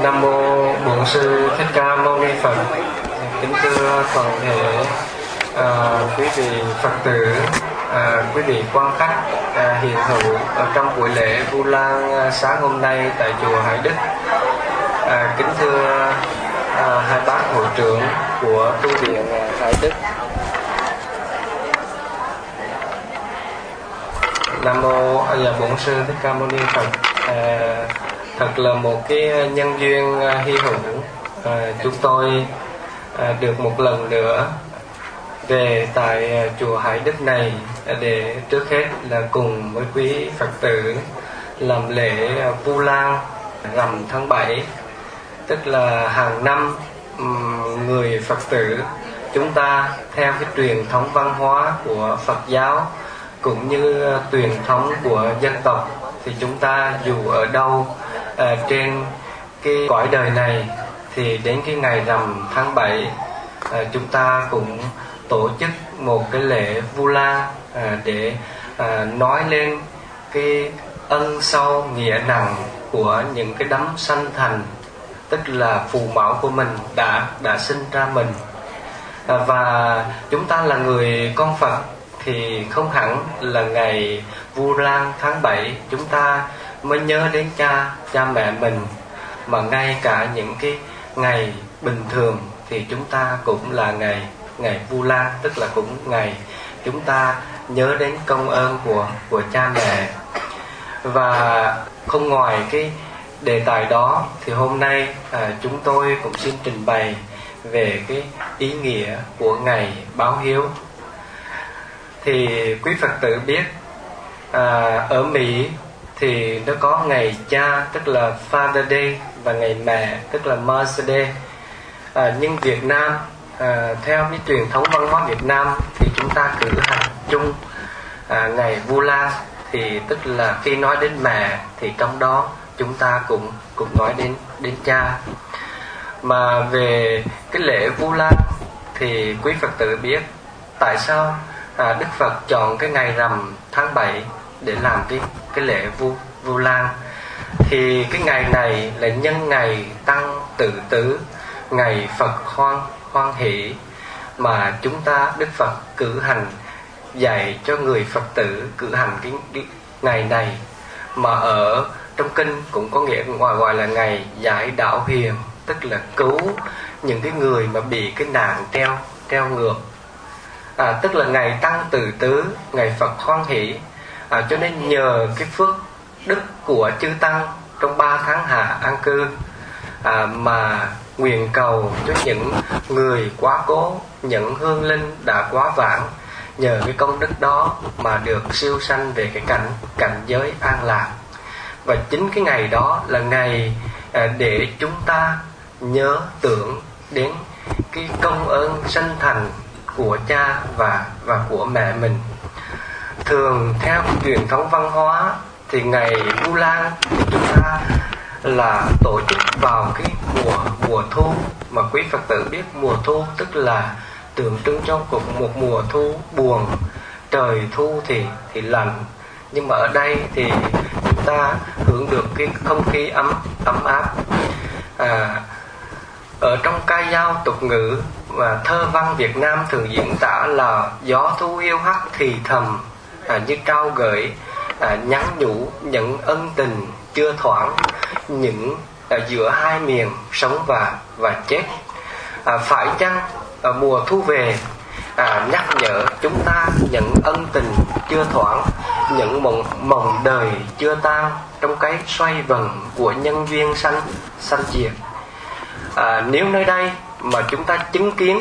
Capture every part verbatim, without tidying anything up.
Nam mô Bổn Sư Thích Ca Mâu Ni Phật. Kính thưa toàn thể à, quý vị Phật tử, à, quý vị quan khách à, hiện hữu ở trong buổi lễ Vu Lan à, sáng hôm nay tại chùa Hải Đức. À, kính thưa à, hai bác hội trưởng của tu viện à, Hải Đức. Nam mô A Di Đà Bổn Sư Thích Ca Mâu Ni Phật. À, thật là một cái nhân duyên hy hữu, à, chúng tôi à, được một lần nữa về tại à, chùa Hải Đức này để trước hết là cùng với quý Phật tử làm lễ à, Vu Lan rằm tháng bảy, tức là hàng năm um, người Phật tử chúng ta theo cái truyền thống văn hóa của Phật giáo cũng như truyền thống của dân tộc thì chúng ta dù ở đâu à, trên cái cõi đời này thì đến cái ngày rằm tháng bảy à, chúng ta cũng tổ chức một cái lễ Vu Lan à, để à, nói lên cái ân sâu nghĩa nặng của những cái đấng sanh thành, tức là phụ mẫu của mình đã đã sinh ra mình. à, và chúng ta là người con Phật thì không hẳn là ngày Vu Lan tháng bảy chúng ta mới nhớ đến cha cha mẹ mình, mà ngay cả những cái ngày bình thường thì chúng ta cũng là ngày ngày Vu Lan, tức là cũng ngày chúng ta nhớ đến công ơn của của cha mẹ. Và không ngoài cái đề tài đó thì hôm nay à, chúng tôi cũng xin trình bày về cái ý nghĩa của ngày báo hiếu. Thì quý Phật tử biết à, ở Mỹ thì nó có ngày cha tức là Father Day và ngày mẹ tức là Mother's Day. à, nhưng Việt Nam à, theo cái truyền thống văn hóa Việt Nam thì chúng ta cử hành chung à, ngày Vu Lan, thì tức là khi nói đến mẹ thì trong đó chúng ta cũng cũng nói đến đến cha. Mà về cái lễ Vu Lan thì quý Phật tử biết tại sao à, Đức Phật chọn cái ngày rằm tháng bảy để làm cái cái lễ Vu Vu Lan. Thì cái ngày này là nhân ngày tăng tự tứ, ngày Phật hoan hoan hỷ, mà chúng ta Đức Phật cử hành dạy cho người Phật tử cử hành cái, cái ngày này, mà ở trong kinh cũng có nghĩa gọi gọi là ngày giải đạo huyền, tức là cứu những cái người mà bị cái nạn treo treo ngược. À, tức là ngày tăng từ tứ, ngày Phật hoan hỷ. À, cho nên nhờ cái phước đức của chư tăng trong ba tháng hạ an cư à, mà nguyện cầu cho những người quá cố, những hương linh đã quá vãng, nhờ cái công đức đó mà được siêu sanh về cái cảnh cảnh giới an lạc. Và chính cái ngày đó là ngày à, để chúng ta nhớ tưởng đến cái công ơn sanh thành của cha và và của mẹ mình. Thường theo truyền thống văn hóa thì ngày Vu Lan thì chúng ta là tổ chức vào cái mùa mùa thu, mà quý Phật tử biết mùa thu tức là tượng trưng cho một mùa thu buồn, trời thu thì thì lạnh, nhưng mà ở đây thì chúng ta hưởng được cái không khí ấm ấm áp. À, ở trong ca dao tục ngữ và thơ văn Việt Nam thường diễn tả là gió thu hiu hắt thì thầm à, như trao gửi à, nhắn nhủ những ân tình chưa thoảng, những à, giữa hai miền sống và và chết. À, phải chăng à, mùa thu về à, nhắc nhở chúng ta những ân tình chưa thoảng, những mộng mộng đời chưa tan trong cái xoay vần của nhân duyên sanh sanh diệt. À, nếu nơi đây mà chúng ta chứng kiến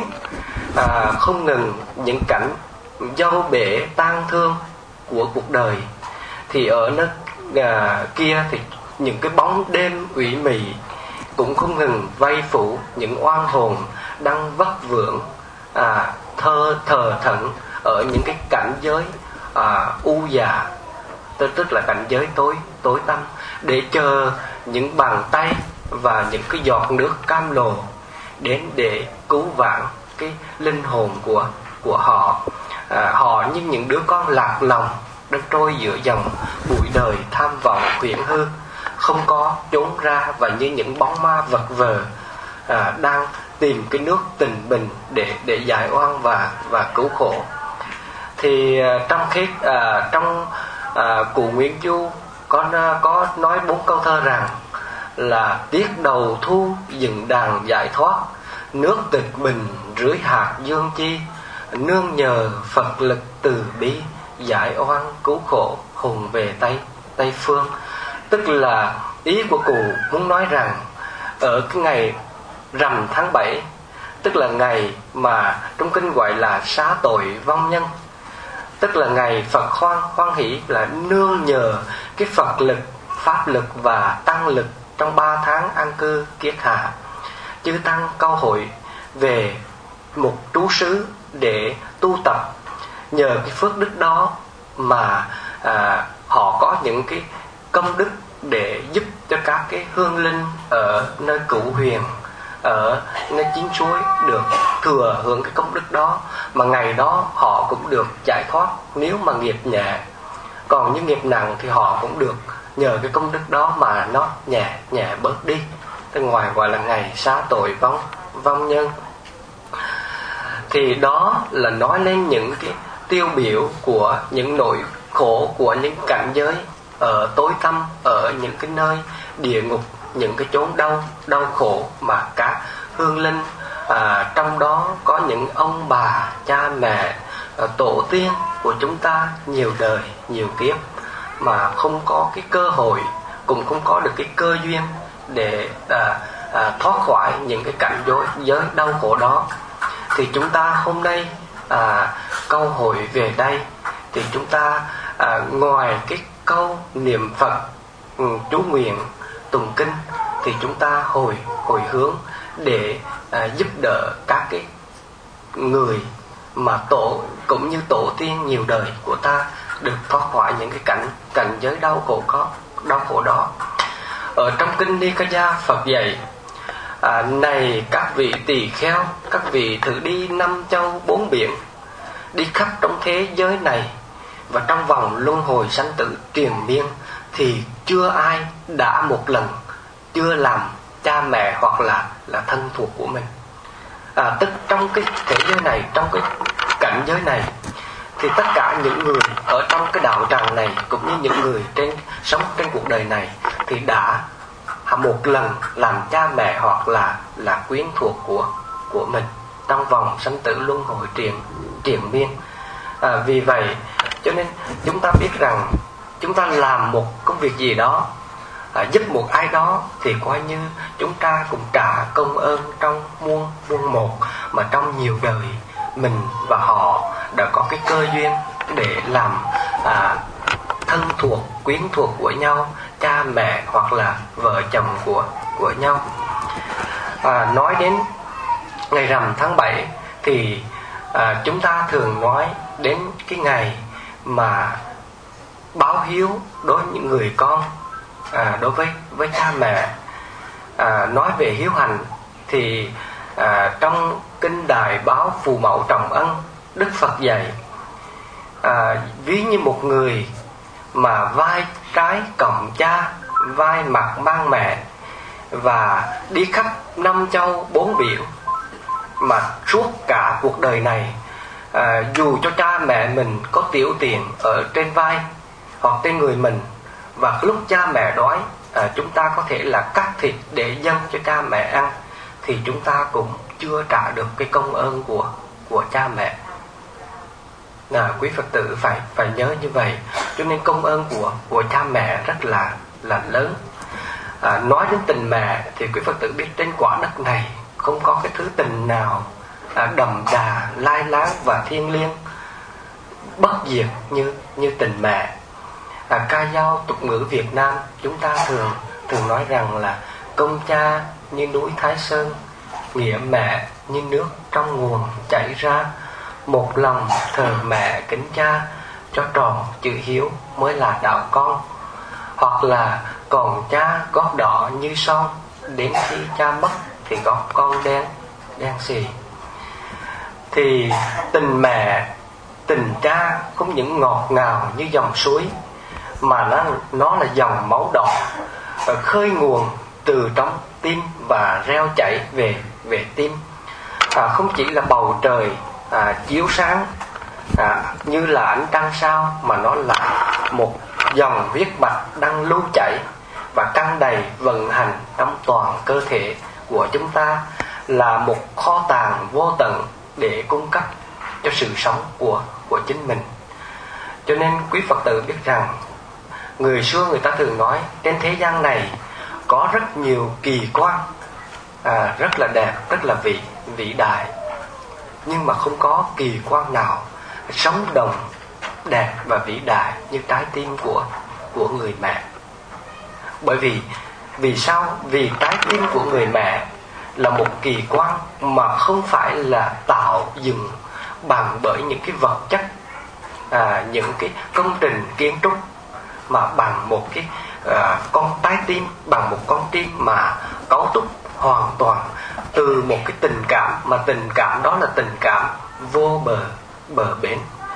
à, không ngừng những cảnh dâu bể tang thương của cuộc đời, thì ở nơi à, kia thì những cái bóng đêm ủy mị cũng không ngừng vây phủ những oan hồn đang vất vưởng à, thơ thờ thẫn ở những cái cảnh giới à, u dạ, tức, tức là cảnh giới tối tối tăm, để chờ những bàn tay và những cái giọt nước cam lồ đến để cứu vãn cái linh hồn của của họ. À, họ như những đứa con lạc lòng đang trôi giữa dòng bụi đời tham vọng quyển hư, không có trốn ra, và như những bóng ma vật vờ à, đang tìm cái nước tình bình để để giải oan và và cứu khổ. Thì à, trong khi à, trong à, cụ Nguyễn Du có có nói bốn câu thơ rằng là tiết đầu thu dựng đàn giải thoát, nước tịch bình rưới hạt dương chi, nương nhờ Phật lực từ bi, giải oan cứu khổ hùng về Tây Tây phương. Tức là ý của cụ muốn nói rằng ở cái ngày rằm tháng bảy, tức là ngày mà trong kinh gọi là xá tội vong nhân, tức là ngày Phật hoan hoan hỷ, là nương nhờ cái Phật lực, pháp lực và tăng lực trong ba tháng an cư kiết hạ, chư tăng câu hội về một trú xứ để tu tập. Nhờ cái phước đức đó mà à, họ có những cái công đức để giúp cho các cái hương linh ở nơi Cửu Huyền, ở nơi Chín Suối được thừa hưởng cái công đức đó, mà ngày đó họ cũng được giải thoát nếu mà nghiệp nhẹ. Còn những nghiệp nặng thì họ cũng được nhờ cái công đức đó mà nó nhẹ nhẹ bớt đi. Từ ngoài gọi là ngày xá tội vong vong nhân. Thì đó là nói lên những cái tiêu biểu của những nỗi khổ của những cảnh giới ở tối tăm, ở những cái nơi địa ngục, những cái chốn đau đau khổ mà các hương linh à, trong đó có những ông bà, cha mẹ, à, tổ tiên của chúng ta nhiều đời nhiều kiếp mà không có cái cơ hội, cũng không có được cái cơ duyên để à, à, thoát khỏi những cái cảnh giới, giới đau khổ đó. Thì chúng ta hôm nay à, câu hội về đây, thì chúng ta à, ngoài cái câu niệm Phật, ừ, chú nguyện, tụng kinh, thì chúng ta hồi hồi hướng để à, giúp đỡ các cái người mà tổ cũng như tổ tiên nhiều đời của ta được thoát khỏi những cái cảnh cảnh giới đau khổ có đau khổ đó. Ở trong kinh Nikaya, Phật dạy à, này các vị tỳ kheo, các vị thử đi năm châu bốn biển, đi khắp trong thế giới này, và trong vòng luân hồi sanh tử triền miên, thì chưa ai đã một lần chưa làm cha mẹ hoặc là là thân thuộc của mình. À, tức trong cái thế giới này, trong cái cảnh giới này, thì tất cả những người ở trong cái đạo tràng này, cũng như những người trên sống trên cuộc đời này, thì đã một lần làm cha mẹ hoặc là là quyến thuộc của của mình trong vòng sanh tử luân hồi triền triền miên. À, vì vậy cho nên chúng ta biết rằng chúng ta làm một công việc gì đó, à, giúp một ai đó, thì coi như chúng ta cũng trả công ơn trong muôn muôn một, mà trong nhiều đời mình và họ đã có cái cơ duyên để làm à, thân thuộc, quyến thuộc của nhau, cha mẹ hoặc là vợ chồng của của nhau. À, nói đến ngày rằm tháng bảy thì à, chúng ta thường nói đến cái ngày mà báo hiếu đối với những người con, à, đối với với cha mẹ. À, nói về hiếu hành thì à, trong kinh Đại Báo Phù Mẫu Trọng Ân, Đức Phật dạy à, ví như một người mà vai trái còng cha, vai mặt mang mẹ, và đi khắp năm châu bốn biển, mà suốt cả cuộc đời này à, dù cho cha mẹ mình có tiểu tiền ở trên vai hoặc trên người mình, và lúc cha mẹ đói, à, chúng ta có thể là cắt thịt để dâng cho cha mẹ ăn, thì chúng ta cũng chưa trả được cái công ơn của của cha mẹ. À, quý Phật tử phải phải nhớ như vậy. Cho nên công ơn của của cha mẹ rất là là lớn. À, nói đến tình mẹ thì quý Phật tử biết trên quả đất này không có cái thứ tình nào à, đậm đà, lai láng và thiêng liêng, bất diệt như như tình mẹ. À, ca dao tục ngữ Việt Nam chúng ta thường thường nói rằng là công cha như núi Thái Sơn, nghĩa mẹ như nước trong nguồn chảy ra, một lòng thờ mẹ kính cha, cho tròn chữ hiếu mới là đạo con. Hoặc là còn cha gót đỏ như son, đến khi cha mất thì gót con đen đen xì. Thì tình mẹ, tình cha không những ngọt ngào như dòng suối, mà nó, nó là dòng máu đỏ, khơi nguồn từ trong tim và reo chảy về về tim. À, không chỉ là bầu trời à, chiếu sáng à, như là ánh trăng sao, mà nó là một dòng huyết mạch đang lưu chảy và căng đầy vận hành trong toàn cơ thể của chúng ta, là một kho tàng vô tận để cung cấp cho sự sống của của chính mình. Cho nên quý Phật tử biết rằng, người xưa người ta thường nói trên thế gian này có rất nhiều kỳ quan à, rất là đẹp, rất là vĩ vĩ đại, nhưng mà không có kỳ quan nào sống động, đẹp và vĩ đại như trái tim của của người mẹ. Bởi vì vì sao? Vì trái tim của người mẹ là một kỳ quan mà không phải là tạo dựng bằng bởi những cái vật chất, à, những cái công trình kiến trúc, mà bằng một cái à, con trái tim, bằng một con tim mà cấu trúc hoàn toàn từ một cái tình cảm, mà tình cảm đó là tình cảm vô bờ bờ bến.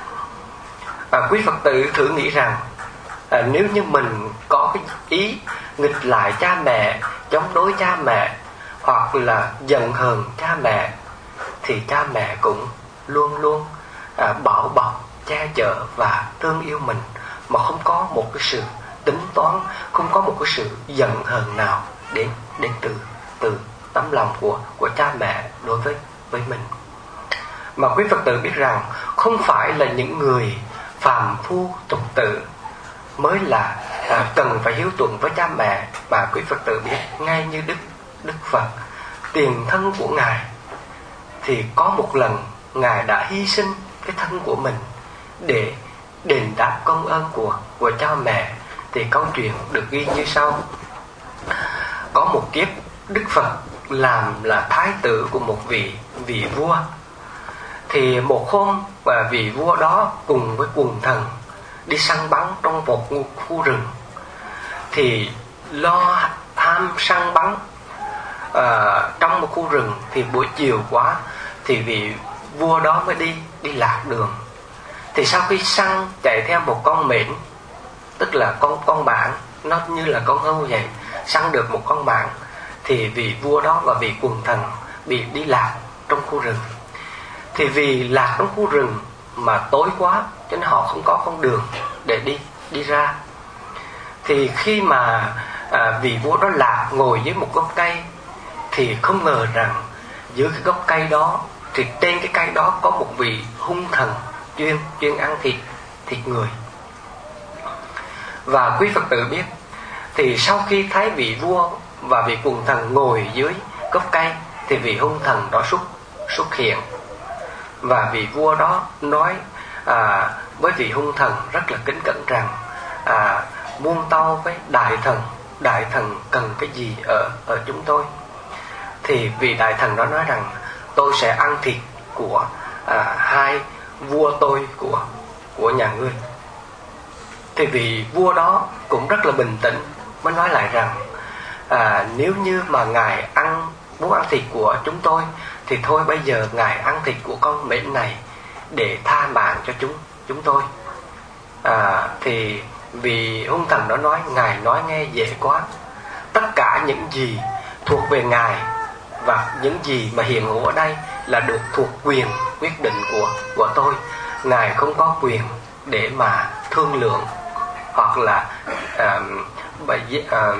À, quý Phật tử thử nghĩ rằng, à, nếu như mình có cái ý nghịch lại cha mẹ, chống đối cha mẹ, hoặc là giận hờn cha mẹ, thì cha mẹ cũng luôn luôn à, bảo bọc, che chở và thương yêu mình, mà không có một cái sự tính toán, không có một cái sự giận hờn nào đến đến từ từ tấm lòng của của cha mẹ đối với với mình. Mà quý Phật tử biết rằng, không phải là những người phàm phu tục tử mới là à, cần phải hiếu thuận với cha mẹ, và quý Phật tử biết ngay như Đức Đức Phật, tiền thân của Ngài thì có một lần Ngài đã hy sinh cái thân của mình để đền đáp công ơn của của cha mẹ. Thì câu chuyện được ghi như sau: có một kiếp Đức Phật làm là thái tử của một vị vị vua. Thì một hôm và vị vua đó cùng với quần thần đi săn bắn trong một khu rừng. Thì lo tham săn bắn à, trong một khu rừng, thì buổi chiều quá thì vị vua đó mới đi đi lạc đường. Thì sau khi săn chạy theo một con mễn, tức là con con mãng, nó như là con hươu vậy, săn được một con mãng, thì vị vua đó và vị quần thần bị đi lạc trong khu rừng. Thì vì lạc trong khu rừng mà tối quá, cho nên họ không có con đường để đi đi ra. Thì khi mà à, vị vua đó lạc ngồi dưới một gốc cây, thì không ngờ rằng dưới cái gốc cây đó, thì trên cái cây đó có một vị hung thần chuyên chuyên ăn thịt thịt người. Và quý Phật tử biết, thì sau khi thấy vị vua và vị quần thần ngồi dưới gốc cây, thì vị hung thần đó xuất xuất hiện. Và vị vua đó nói à, với vị hung thần rất là kính cẩn rằng, à, muôn tâu với đại thần, đại thần cần cái gì ở ở chúng tôi. Thì vị đại thần đó nói rằng, tôi sẽ ăn thịt của à, hai vua tôi của của nhà ngươi. Thì vị vua đó cũng rất là bình tĩnh, mới nói lại rằng, à, nếu như mà ngài ăn muốn ăn thịt của chúng tôi, thì thôi bây giờ ngài ăn thịt của con mễn này để tha mạng cho chúng chúng tôi. À, thì vì hung thần đó nói, ngài nói nghe dễ quá, tất cả những gì thuộc về ngài và những gì mà hiện hữu ở đây là được thuộc quyền quyết định của của tôi. Ngài không có quyền để mà thương lượng hoặc là uh, bởi uh,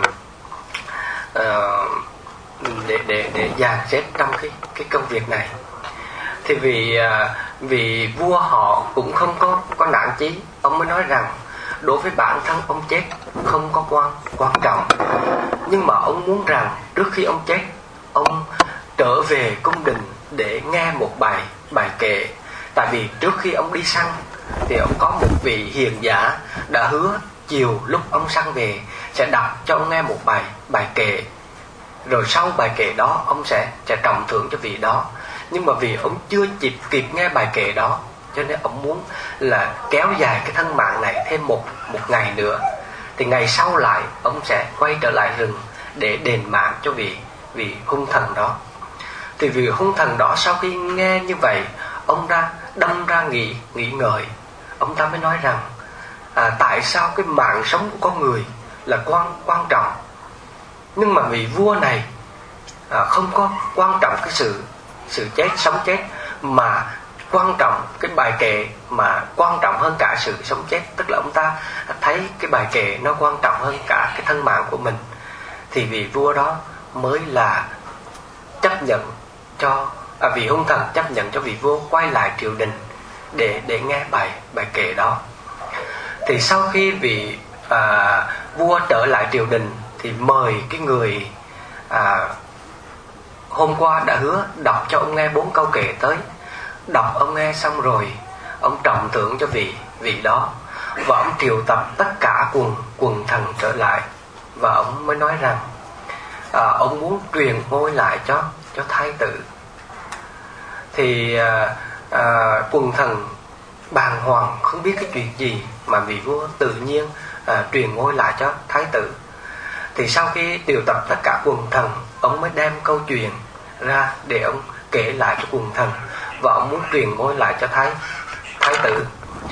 uh, để để để dàn xếp trong cái cái công việc này. Thì vì uh, vì vua họ cũng không có có nản chí, ông mới nói rằng đối với bản thân ông chết không có quan quan trọng, nhưng mà ông muốn rằng trước khi ông chết, ông trở về cung đình để nghe một bài bài kệ. Tại vì trước khi ông đi săn thì ông có một vị hiền giả đã hứa chiều lúc ông săn về sẽ đọc cho ông nghe một bài bài kệ, rồi sau bài kệ đó ông sẽ sẽ trọng thưởng cho vị đó. Nhưng mà vì ông chưa kịp kịp nghe bài kệ đó, cho nên ông muốn là kéo dài cái thân mạng này thêm một một ngày nữa. Thì ngày sau lại ông sẽ quay trở lại rừng để đền mạng cho vị vị hung thần đó. Thì vị hung thần đó sau khi nghe như vậy, ông ra đâm ra nghĩ nghĩ ngợi. Ông ta mới nói rằng, à, tại sao cái mạng sống của con người là quan quan trọng, Nhưng mà vị vua này à, không có quan trọng cái sự sự chết sống chết, mà quan trọng cái bài kệ mà quan trọng hơn cả sự sống chết. Tức là ông ta thấy cái bài kệ nó quan trọng hơn cả cái thân mạng của mình, thì vị vua đó mới là chấp nhận cho à, vị hung thần chấp nhận cho vị vua quay lại triều đình để để nghe bài bài kệ đó. Thì sau khi vị à, vua trở lại triều đình thì mời cái người à, hôm qua đã hứa đọc cho ông nghe bốn câu kệ tới. Đọc ông nghe xong rồi, ông trọng thưởng cho vị vị đó, và ông triệu tập tất cả quần quần thần trở lại, và ông mới nói rằng à, ông muốn truyền ngôi lại cho cho thái tử. Thì à, à, quần thần bàng hoàng không biết cái chuyện gì mà vị vua tự nhiên à, truyền ngôi lại cho thái tử. Thì sau khi triệu tập tất cả quần thần, ông mới đem câu chuyện ra để ông kể lại cho quần thần, và ông muốn truyền ngôi lại cho thái thái tử.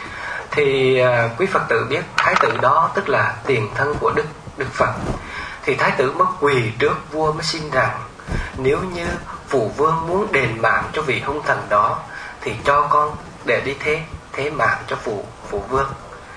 Thì à, quý Phật tử biết thái tử đó tức là tiền thân của Đức Đức Phật. Thì thái tử mới quỳ trước vua mới xin rằng nếu như phụ vương muốn đền mạng cho vị hung thần đó thì cho con để đi thế thế mạng cho phụ phụ vương.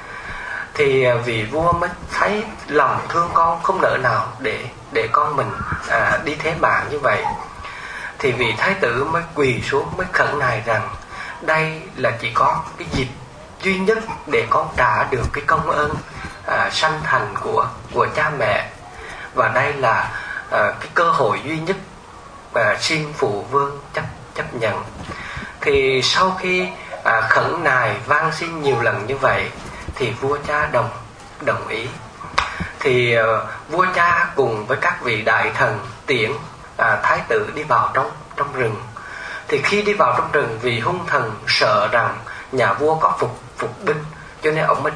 Thì à, vị vua mới thấy lòng thương con, không nỡ nào để để con mình à, đi thế mạng như vậy. Thì vị thái tử mới quỳ xuống mới khẩn nài rằng đây là chỉ có cái dịp duy nhất để con trả được cái công ơn à, sanh thành của của cha mẹ, và đây là à, cái cơ hội duy nhất mà xin phụ vương chấp chấp nhận. Thì sau khi à, khẩn nài van xin nhiều lần như vậy thì vua cha đồng đồng ý. Thì à, vua cha cùng với các vị đại thần tiễn à, thái tử đi vào trong trong rừng. Thì khi đi vào trong rừng, vì hung thần sợ rằng nhà vua có phục phục binh, cho nên ông mới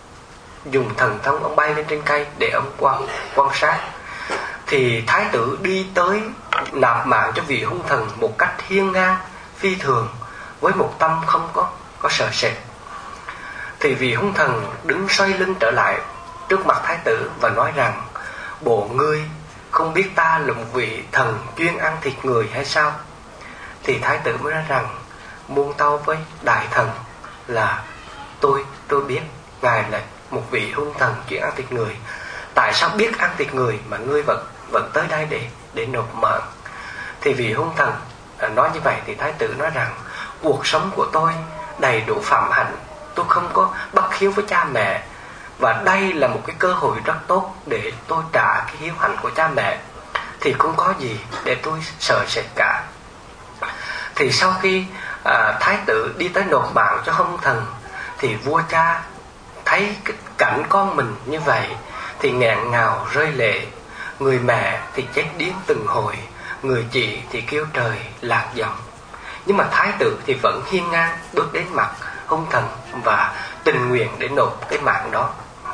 dùng thần thông, ông bay lên trên cây để ông quan quan sát. Thì thái tử đi tới nạp mạng cho vị hung thần một cách hiên ngang phi thường, với một tâm không có có sợ sệt. Thì vị hung thần đứng xoay lưng trở lại trước mặt thái tử và nói rằng bộ ngươi không biết ta là một vị thần chuyên ăn thịt người hay sao? Thì thái tử mới nói rằng muôn tâu với đại thần là tôi tôi biết ngài là một vị hung thần chuyên ăn thịt người. Tại sao biết ăn thịt người mà ngươi vẫn vẫn tới đây để để nộp mạng? Thì vị hung thần nói như vậy thì thái tử nói rằng cuộc sống của tôi đầy đủ phạm hạnh, tôi không có bất hiếu với cha mẹ, và đây là một cái cơ hội rất tốt để tôi trả cái hiếu hạnh của cha mẹ, thì không có gì để tôi sợ sệt cả. Thì sau khi à, thái tử đi tới nộp mạng cho hung thần, thì vua cha thấy cái cảnh con mình như vậy thì nghẹn ngào rơi lệ. Người mẹ thì chết điếng từng hồi, người chị thì kêu trời lạc giọng. Nhưng mà thái tử thì vẫn hiên ngang bước đến mặt hung thần và tình nguyện để nộp cái mạng đó.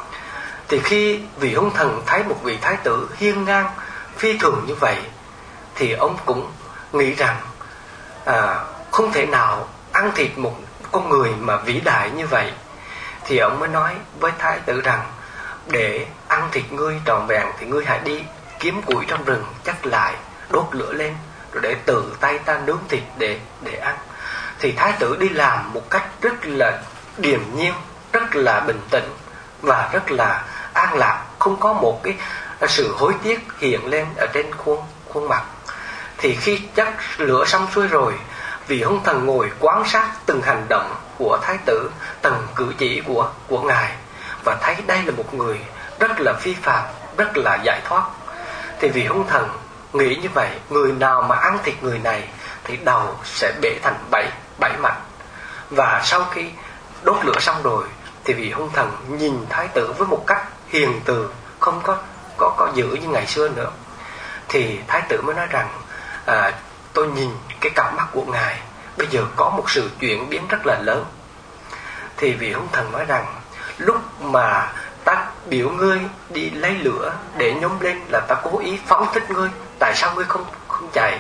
Thì khi vị hung thần thấy một vị thái tử hiên ngang phi thường như vậy, thì ông cũng nghĩ rằng à, không thể nào ăn thịt một con người mà vĩ đại như vậy. Thì ông mới nói với thái tử rằng để ăn thịt ngươi trọn vẹn thì ngươi hãy đi kiếm củi trong rừng chắc lại, đốt lửa lên, rồi để tự tay ta nướng thịt để để ăn. Thì thái tử đi làm một cách rất là điềm nhiên, rất là bình tĩnh và rất là an lạc, không có một cái sự hối tiếc hiện lên ở trên khuôn khuôn mặt. Thì khi chắc lửa xong xuôi rồi, vị hung thần ngồi quan sát từng hành động của thái tử, từng cử chỉ của của ngài, và thấy đây là một người rất là phi phàm, rất là giải thoát. Thì vị hung thần nghĩ như vậy, người nào mà ăn thịt người này thì đầu sẽ bể thành bảy bảy mảnh. Và sau khi đốt lửa xong rồi thì vị hung thần nhìn thái tử với một cách hiền từ, không có có có giữ như ngày xưa nữa. Thì thái tử mới nói rằng à, tôi nhìn cái cặp mắt của ngài bây giờ có một sự chuyển biến rất là lớn. Thì vị hung thần nói rằng lúc mà ta biểu ngươi đi lấy lửa để nhóm lên là ta cố ý phóng thích ngươi, tại sao ngươi không không chạy?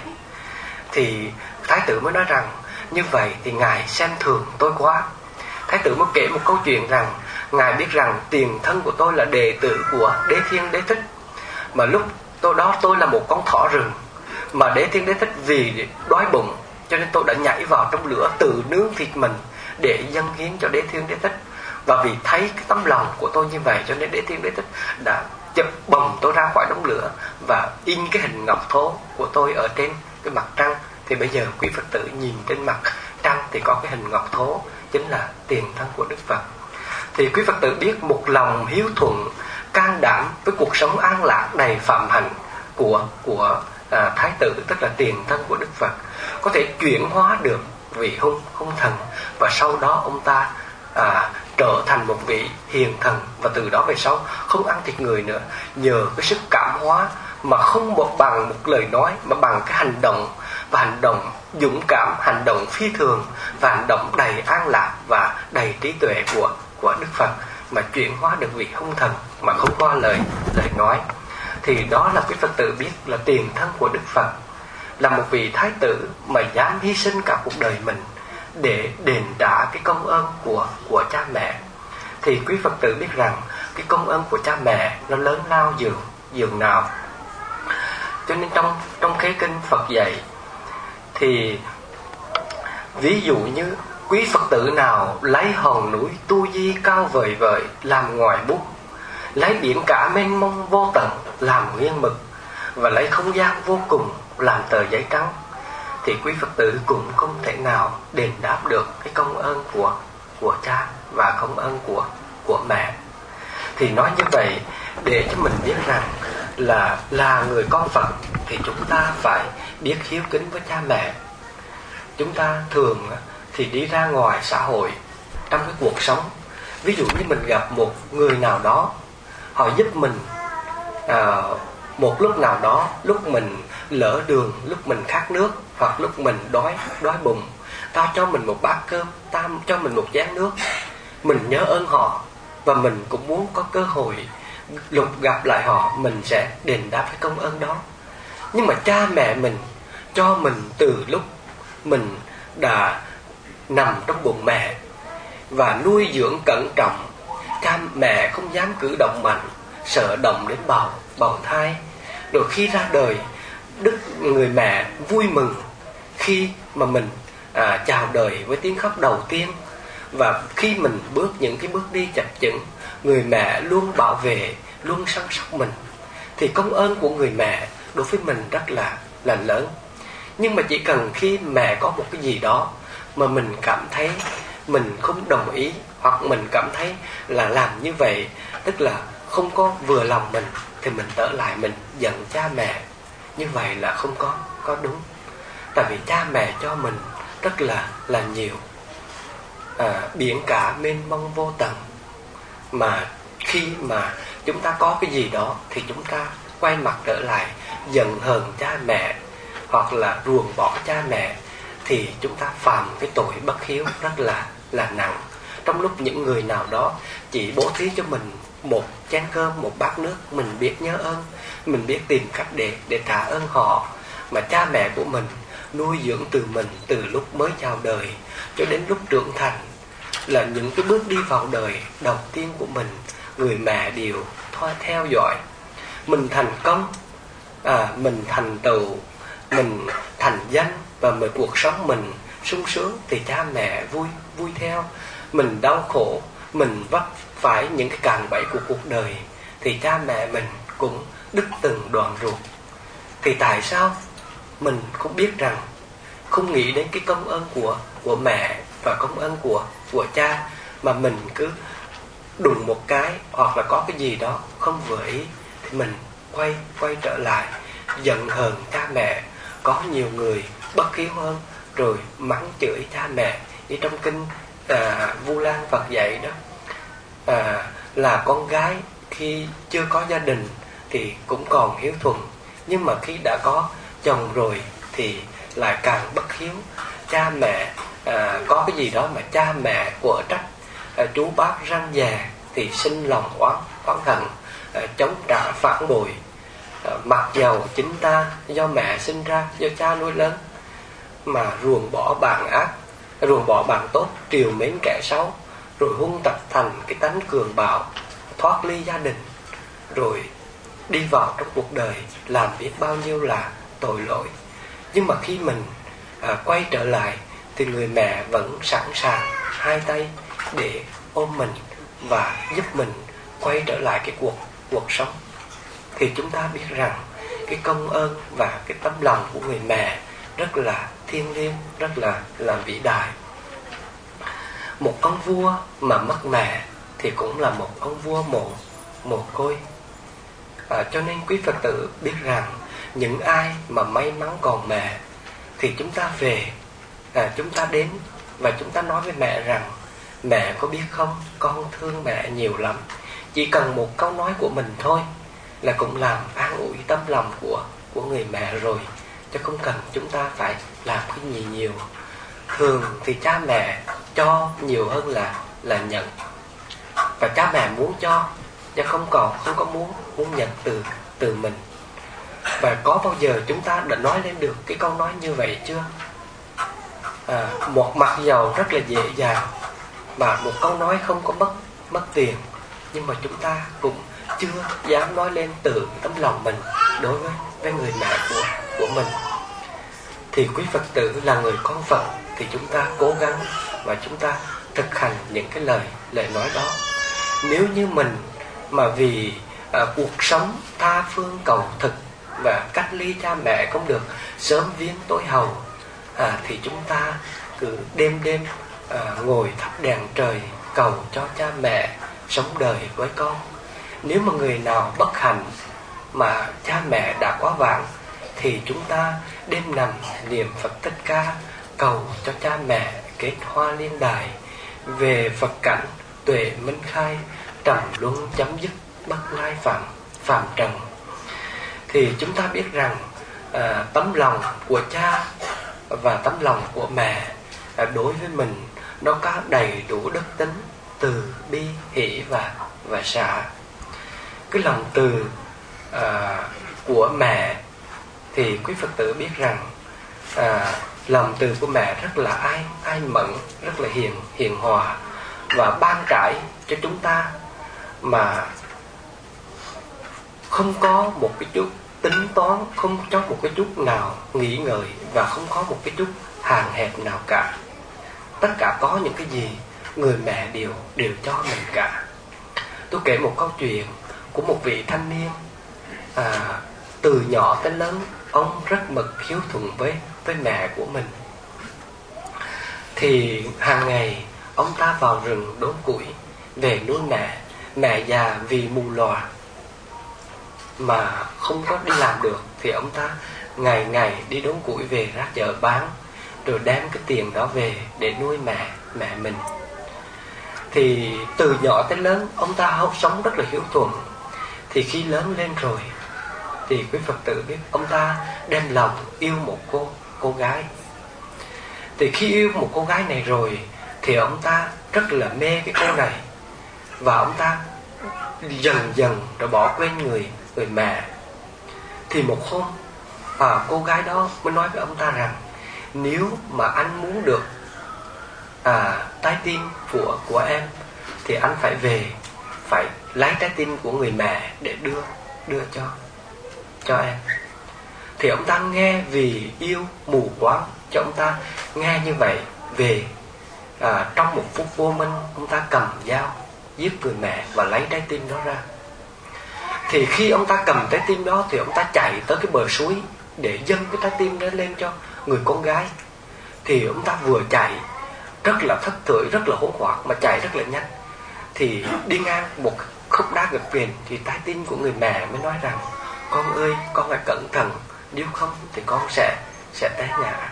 Thì thái tử mới nói rằng như vậy thì ngài xem thường tôi quá. Thái tử mới kể một câu chuyện rằng ngài biết rằng tiền thân của tôi là đệ tử của Đế Thiên Đế Thích, mà lúc tôi đó tôi là một con thỏ rừng, mà Đế Thiên Đế Thích vì đói bụng cho nên tôi đã nhảy vào trong lửa tự nướng thịt mình để dâng hiến cho Đế Thiên Đế Thích. Và vì thấy cái tấm lòng của tôi như vậy cho nên Đế Thiên Đế Thích đã chụp bồng tôi ra khỏi đống lửa và in cái hình ngọc thố của tôi ở trên cái mặt trăng. Thì bây giờ quý Phật tử nhìn trên mặt trăng thì có cái hình ngọc thố, chính là tiền thân của Đức Phật. Thì quý Phật tử biết một lòng hiếu thuận, can đảm với cuộc sống an lạc đầy phạm hạnh của của à, Thái tử, tức là tiền thân của Đức Phật, có thể chuyển hóa được vị hung hung thần, và sau đó ông ta à, trở thành một vị hiền thần, và từ đó về sau không ăn thịt người nữa, nhờ cái sức cảm hóa mà không một bằng một lời nói, mà bằng cái hành động, và hành động dũng cảm, hành động phi thường, và hành động đầy an lạc và đầy trí tuệ của của Đức Phật, mà chuyển hóa được vị hung thần mà không qua lời lời nói. Thì đó là quý Phật tử biết là tiền thân của Đức Phật là một vị thái tử mà dám hy sinh cả cuộc đời mình để đền trả cái công ơn của của cha mẹ. Thì quý Phật tử biết rằng cái công ơn của cha mẹ nó lớn lao dường dường nào. Cho nên trong trong khế kinh Phật dạy thì ví dụ như quý Phật tử nào lấy hòn núi tu di cao vời vời làm ngòi bút, lấy biển cả mênh mông vô tận làm nguyên mực, và lấy không gian vô cùng làm tờ giấy trắng, thì quý Phật tử cũng không thể nào đền đáp được cái công ơn của của cha và công ơn của của mẹ. Thì nói như vậy để cho mình biết rằng là là người con Phật thì chúng ta phải biết hiếu kính với cha mẹ. Chúng ta thường thì đi ra ngoài xã hội trong cái cuộc sống, ví dụ như mình gặp một người nào đó, họ giúp mình à, một lúc nào đó, lúc mình lỡ đường, lúc mình khát nước, hoặc lúc mình đói đói bụng, ta cho mình một bát cơm, ta cho mình một chén nước, mình nhớ ơn họ, và mình cũng muốn có cơ hội lục gặp lại họ, mình sẽ đền đáp cái công ơn đó. Nhưng mà cha mẹ mình cho mình từ lúc mình đã nằm trong bụng mẹ và nuôi dưỡng cẩn trọng, cha mẹ không dám cử động mạnh, sợ động đến bào bào thai. Rồi khi ra đời, đức người mẹ vui mừng khi mà mình à, chào đời với tiếng khóc đầu tiên. Và khi mình bước những cái bước đi chập chững, người mẹ luôn bảo vệ, luôn săn sóc mình. Thì công ơn của người mẹ đối với mình rất là là lớn. Nhưng mà chỉ cần khi mẹ có một cái gì đó mà mình cảm thấy mình không đồng ý, hoặc mình cảm thấy là làm như vậy tức là không có vừa lòng mình, thì mình trở lại mình giận cha mẹ. Như vậy là không có có đúng. Tại vì cha mẹ cho mình rất là là nhiều, à, biển cả mênh mông vô tận, mà khi mà chúng ta có cái gì đó thì chúng ta quay mặt trở lại giận hờn cha mẹ, hoặc là ruồng bỏ cha mẹ, thì chúng ta phạm cái tội bất hiếu rất là là nặng. Trong lúc những người nào đó chỉ bố thí cho mình một chén cơm, một bát nước, mình biết nhớ ơn, mình biết tìm cách để để trả ơn họ. Mà cha mẹ của mình nuôi dưỡng từ mình từ lúc mới chào đời cho đến lúc trưởng thành, là những cái bước đi vào đời đầu tiên của mình, người mẹ đều thôi theo dõi. Mình thành công, à, mình thành tựu, mình thành danh, và mình cuộc sống mình sung sướng thì cha mẹ vui vui theo. Mình đau khổ, mình vấp phải những cái cạm bẫy của cuộc đời thì cha mẹ mình cũng đứt từng đoạn ruột. Thì tại sao mình không biết rằng, không nghĩ đến cái công ơn của của mẹ và công ơn của của cha, mà mình cứ đùng một cái hoặc là có cái gì đó không vừa ý thì mình quay quay trở lại giận hờn cha mẹ. Có nhiều người bất hiếu hơn rồi mắng chửi cha mẹ. Như trong kinh à, Vu Lan Phật dạy đó, à, là con gái khi chưa có gia đình thì cũng còn hiếu thuận, nhưng mà khi đã có chồng rồi thì lại càng bất hiếu. Cha mẹ à, có cái gì đó mà cha mẹ quở trách, à, chú bác răn dè thì sinh lòng oán oán hận, à, chống trả phản bội. À, mặc dầu chính ta do mẹ sinh ra, do cha nuôi lớn, mà ruồng bỏ bạn ác, ruồng bỏ bạn tốt, triều mến kẻ xấu, rồi hung tập thành cái tánh cường bạo, thoát ly gia đình, rồi đi vào trong cuộc đời làm biết bao nhiêu là tội lỗi. Nhưng mà khi mình à, quay trở lại thì người mẹ vẫn sẵn sàng hai tay để ôm mình và giúp mình quay trở lại cái cuộc cuộc sống. Thì chúng ta biết rằng cái công ơn và cái tấm lòng của người mẹ rất là thiêng liêng, rất là là vĩ đại. Một ông vua mà mất mẹ thì cũng là một ông vua mồ mồ côi. À, cho nên quý Phật tử biết rằng những ai mà may mắn còn mẹ thì chúng ta về, à, chúng ta đến và chúng ta nói với mẹ rằng: mẹ có biết không, con thương mẹ nhiều lắm. Chỉ cần một câu nói của mình thôi là cũng làm an ủi tấm lòng của của người mẹ rồi, chứ không cần chúng ta phải làm cái gì nhiều. Thường thì cha mẹ cho nhiều hơn là là nhận, và cha mẹ muốn cho chứ không còn không có muốn muốn nhận từ từ mình. Và có bao giờ chúng ta đã nói lên được cái câu nói như vậy chưa? À, một mặc dầu rất là dễ dàng, mà một câu nói không có mất mất tiền, nhưng mà chúng ta cũng chưa dám nói lên từ tấm lòng mình đối với với người mẹ của của mình. Thì quý Phật tử là người con Phật thì chúng ta cố gắng và chúng ta thực hành những cái lời lời nói đó. Nếu như mình mà vì à, cuộc sống tha phương cầu thực và cách ly cha mẹ không được sớm viếng tối hầu, à, thì chúng ta cứ đêm đêm à, ngồi thắp đèn trời cầu cho cha mẹ sống đời với con. Nếu mà người nào bất hạnh mà cha mẹ đã quá vãng thì chúng ta đêm nằm niệm Phật Thích Ca cầu cho cha mẹ kết hoa liên đài, về Phật cảnh tuệ minh khai, trầm luân chấm dứt bất lai phạm phạm trần. Thì chúng ta biết rằng à, tấm lòng của cha và tấm lòng của mẹ à, đối với mình nó có đầy đủ đức tính từ bi hỷ và và xả. Cái lòng từ à, của mẹ thì quý Phật tử biết rằng à, lòng từ của mẹ rất là ai ai mẫn, rất là hiền hiền hòa và ban trải cho chúng ta, mà không có một cái chút tính toán, không có một cái chút nào nghĩ ngợi và không có một cái chút hàn hẹp nào cả. Tất cả có những cái gì người mẹ đều đều cho mình cả. Tôi kể một câu chuyện của một vị thanh niên à, từ nhỏ tới lớn ông rất mực hiếu thuận với với mẹ của mình. Thì hàng ngày ông ta vào rừng đốn củi về nuôi mẹ. Mẹ già vì mù lòa mà không có đi làm được thì ông ta ngày ngày đi đốn củi về ra chợ bán, rồi đem cái tiền đó về để nuôi mẹ mẹ mình. Thì từ nhỏ tới lớn ông ta hốt sống rất là hiếu thuận. Thì khi lớn lên rồi thì quý Phật tử biết ông ta đem lòng yêu một cô cô gái. Thì khi yêu một cô gái này rồi thì ông ta rất là mê cái cô này, và ông ta dần dần rồi bỏ quên người người mẹ. Thì một hôm à, cô gái đó mới nói với ông ta rằng: nếu mà anh muốn được à, trái tim của của em thì anh phải về, phải lấy trái tim của người mẹ để đưa đưa cho cho em. Thì ông ta nghe vì yêu mù quáng cho ông ta nghe như vậy, về à, trong một phút vô minh ông ta cầm dao giết người mẹ và lấy trái tim đó ra. Thì khi ông ta cầm trái tim đó thì ông ta chạy tới cái bờ suối để dâng cái trái tim đó lên cho người con gái. Thì ông ta vừa chạy rất là thất thểu, rất là hỗn hoảng, mà chạy rất là nhanh. Thì đi ngang một khúc đá gập ghềnh thì trái tim của người mẹ mới nói rằng: con ơi, con phải cẩn thận, nếu không thì con sẽ sẽ té ngã.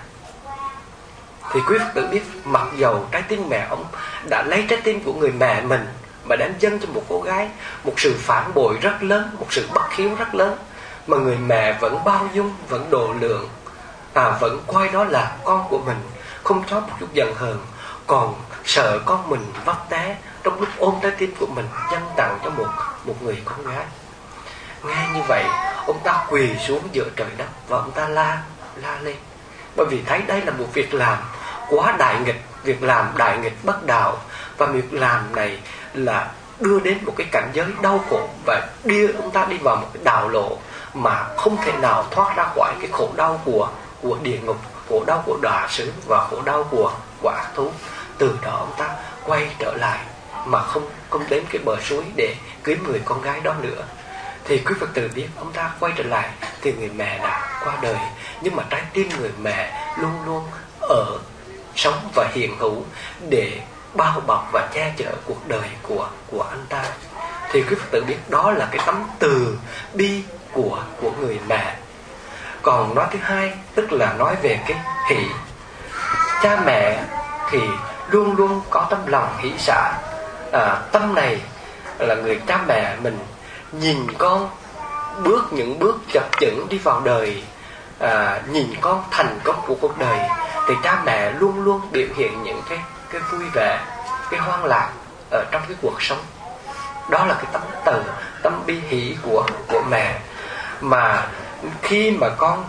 Thì quý Phật tử biết, mặc dầu trái tim mẹ ông đã lấy trái tim của người mẹ mình mà đem dâng cho một cô gái, một sự phản bội rất lớn, một sự bất hiếu rất lớn, mà người mẹ vẫn bao dung, vẫn độ lượng, à, vẫn coi đó là con của mình, không cho một chút giận hờn, còn sợ con mình vấp té trong lúc ôm trái tim của mình dâng tặng cho một một người con gái. Nghe như vậy, ông ta quỳ xuống giữa trời đất và ông ta la la lên, bởi vì thấy đây là một việc làm quá đại nghịch, việc làm đại nghịch bất đạo, và việc làm này là đưa đến một cái cảnh giới đau khổ và đưa chúng ta đi vào một cái đạo lộ mà không thể nào thoát ra khỏi cái khổ đau của của địa ngục, khổ đau của đọa xứ và khổ đau của của ác thú. Từ đó ông ta quay trở lại mà không không đến cái bờ suối để cưới người con gái đó nữa. Thì quý Phật tử biết ông ta quay trở lại thì người mẹ đã qua đời, nhưng mà trái tim người mẹ luôn luôn ở sống và hiện hữu để bao bọc và che chở cuộc đời của của anh ta. Thì quý Phật tử biết đó là cái tấm từ bi của của người mẹ. Còn nói thứ hai tức là nói về cái hỷ. Cha mẹ thì luôn luôn có tấm lòng hỷ xả. À, tâm này là người cha mẹ mình nhìn con bước những bước chập chững đi vào đời, à, nhìn con thành công của cuộc đời, thì cha mẹ luôn luôn biểu hiện những cái cái vui vẻ, cái hoan lạc ở trong cái cuộc sống. Đó là cái tấm từ tâm bi hỷ của của mẹ. Mà khi mà con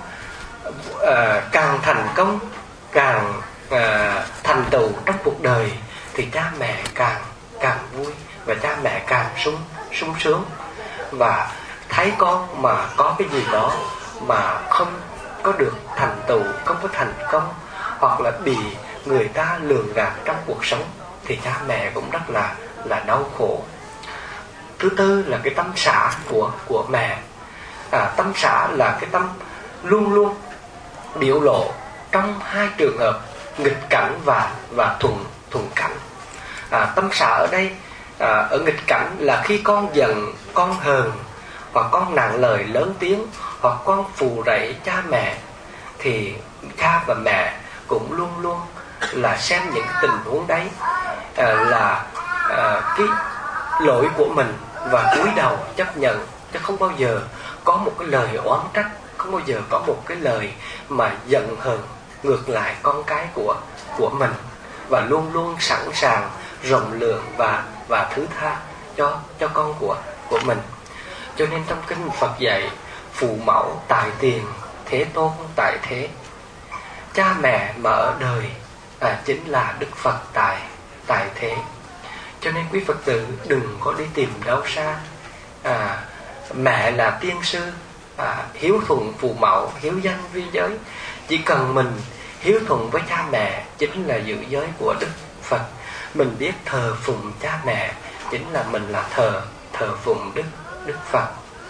à, càng thành công, càng à, thành tựu trong cuộc đời, thì cha mẹ càng càng vui và cha mẹ càng sung sung sướng. Và thấy con mà có cái gì đó mà không có được thành tựu, không có thành công, hoặc là bị người ta lường gạt trong cuộc sống, thì cha mẹ cũng rất là là đau khổ. Thứ tư là cái tâm xả của của mẹ. À, tâm xả là cái tâm luôn luôn biểu lộ trong hai trường hợp nghịch cảnh và và thuận thuận cảnh. À, tâm xả ở đây à, ở nghịch cảnh là khi con giận, con hờn, hoặc con nặng lời lớn tiếng, hoặc con phù rẫy cha mẹ, thì cha và mẹ cũng luôn luôn là xem những cái tình huống đấy à, là à, cái lỗi của mình và cúi đầu chấp nhận, chứ không bao giờ có một cái lời oán trách, không bao giờ có một cái lời mà giận hờn ngược lại con cái của của mình, và luôn luôn sẵn sàng rộng lượng và và thứ tha cho cho con của của mình. Cho nên trong kinh Phật dạy phụ mẫu tại tiền, thế tôn tại thế. Cha mẹ mà ở đời à, chính là Đức Phật tại tại thế. Cho nên quý Phật tử đừng có đi tìm đâu xa. À, mẹ là tiên sư, à, hiếu thuận phụ mẫu, hiếu danh vi giới. Chỉ cần mình hiếu thuận với cha mẹ chính là giữ giới của Đức Phật. Mình biết thờ phụng cha mẹ chính là mình là thờ thờ phụng Đức Đức Phật.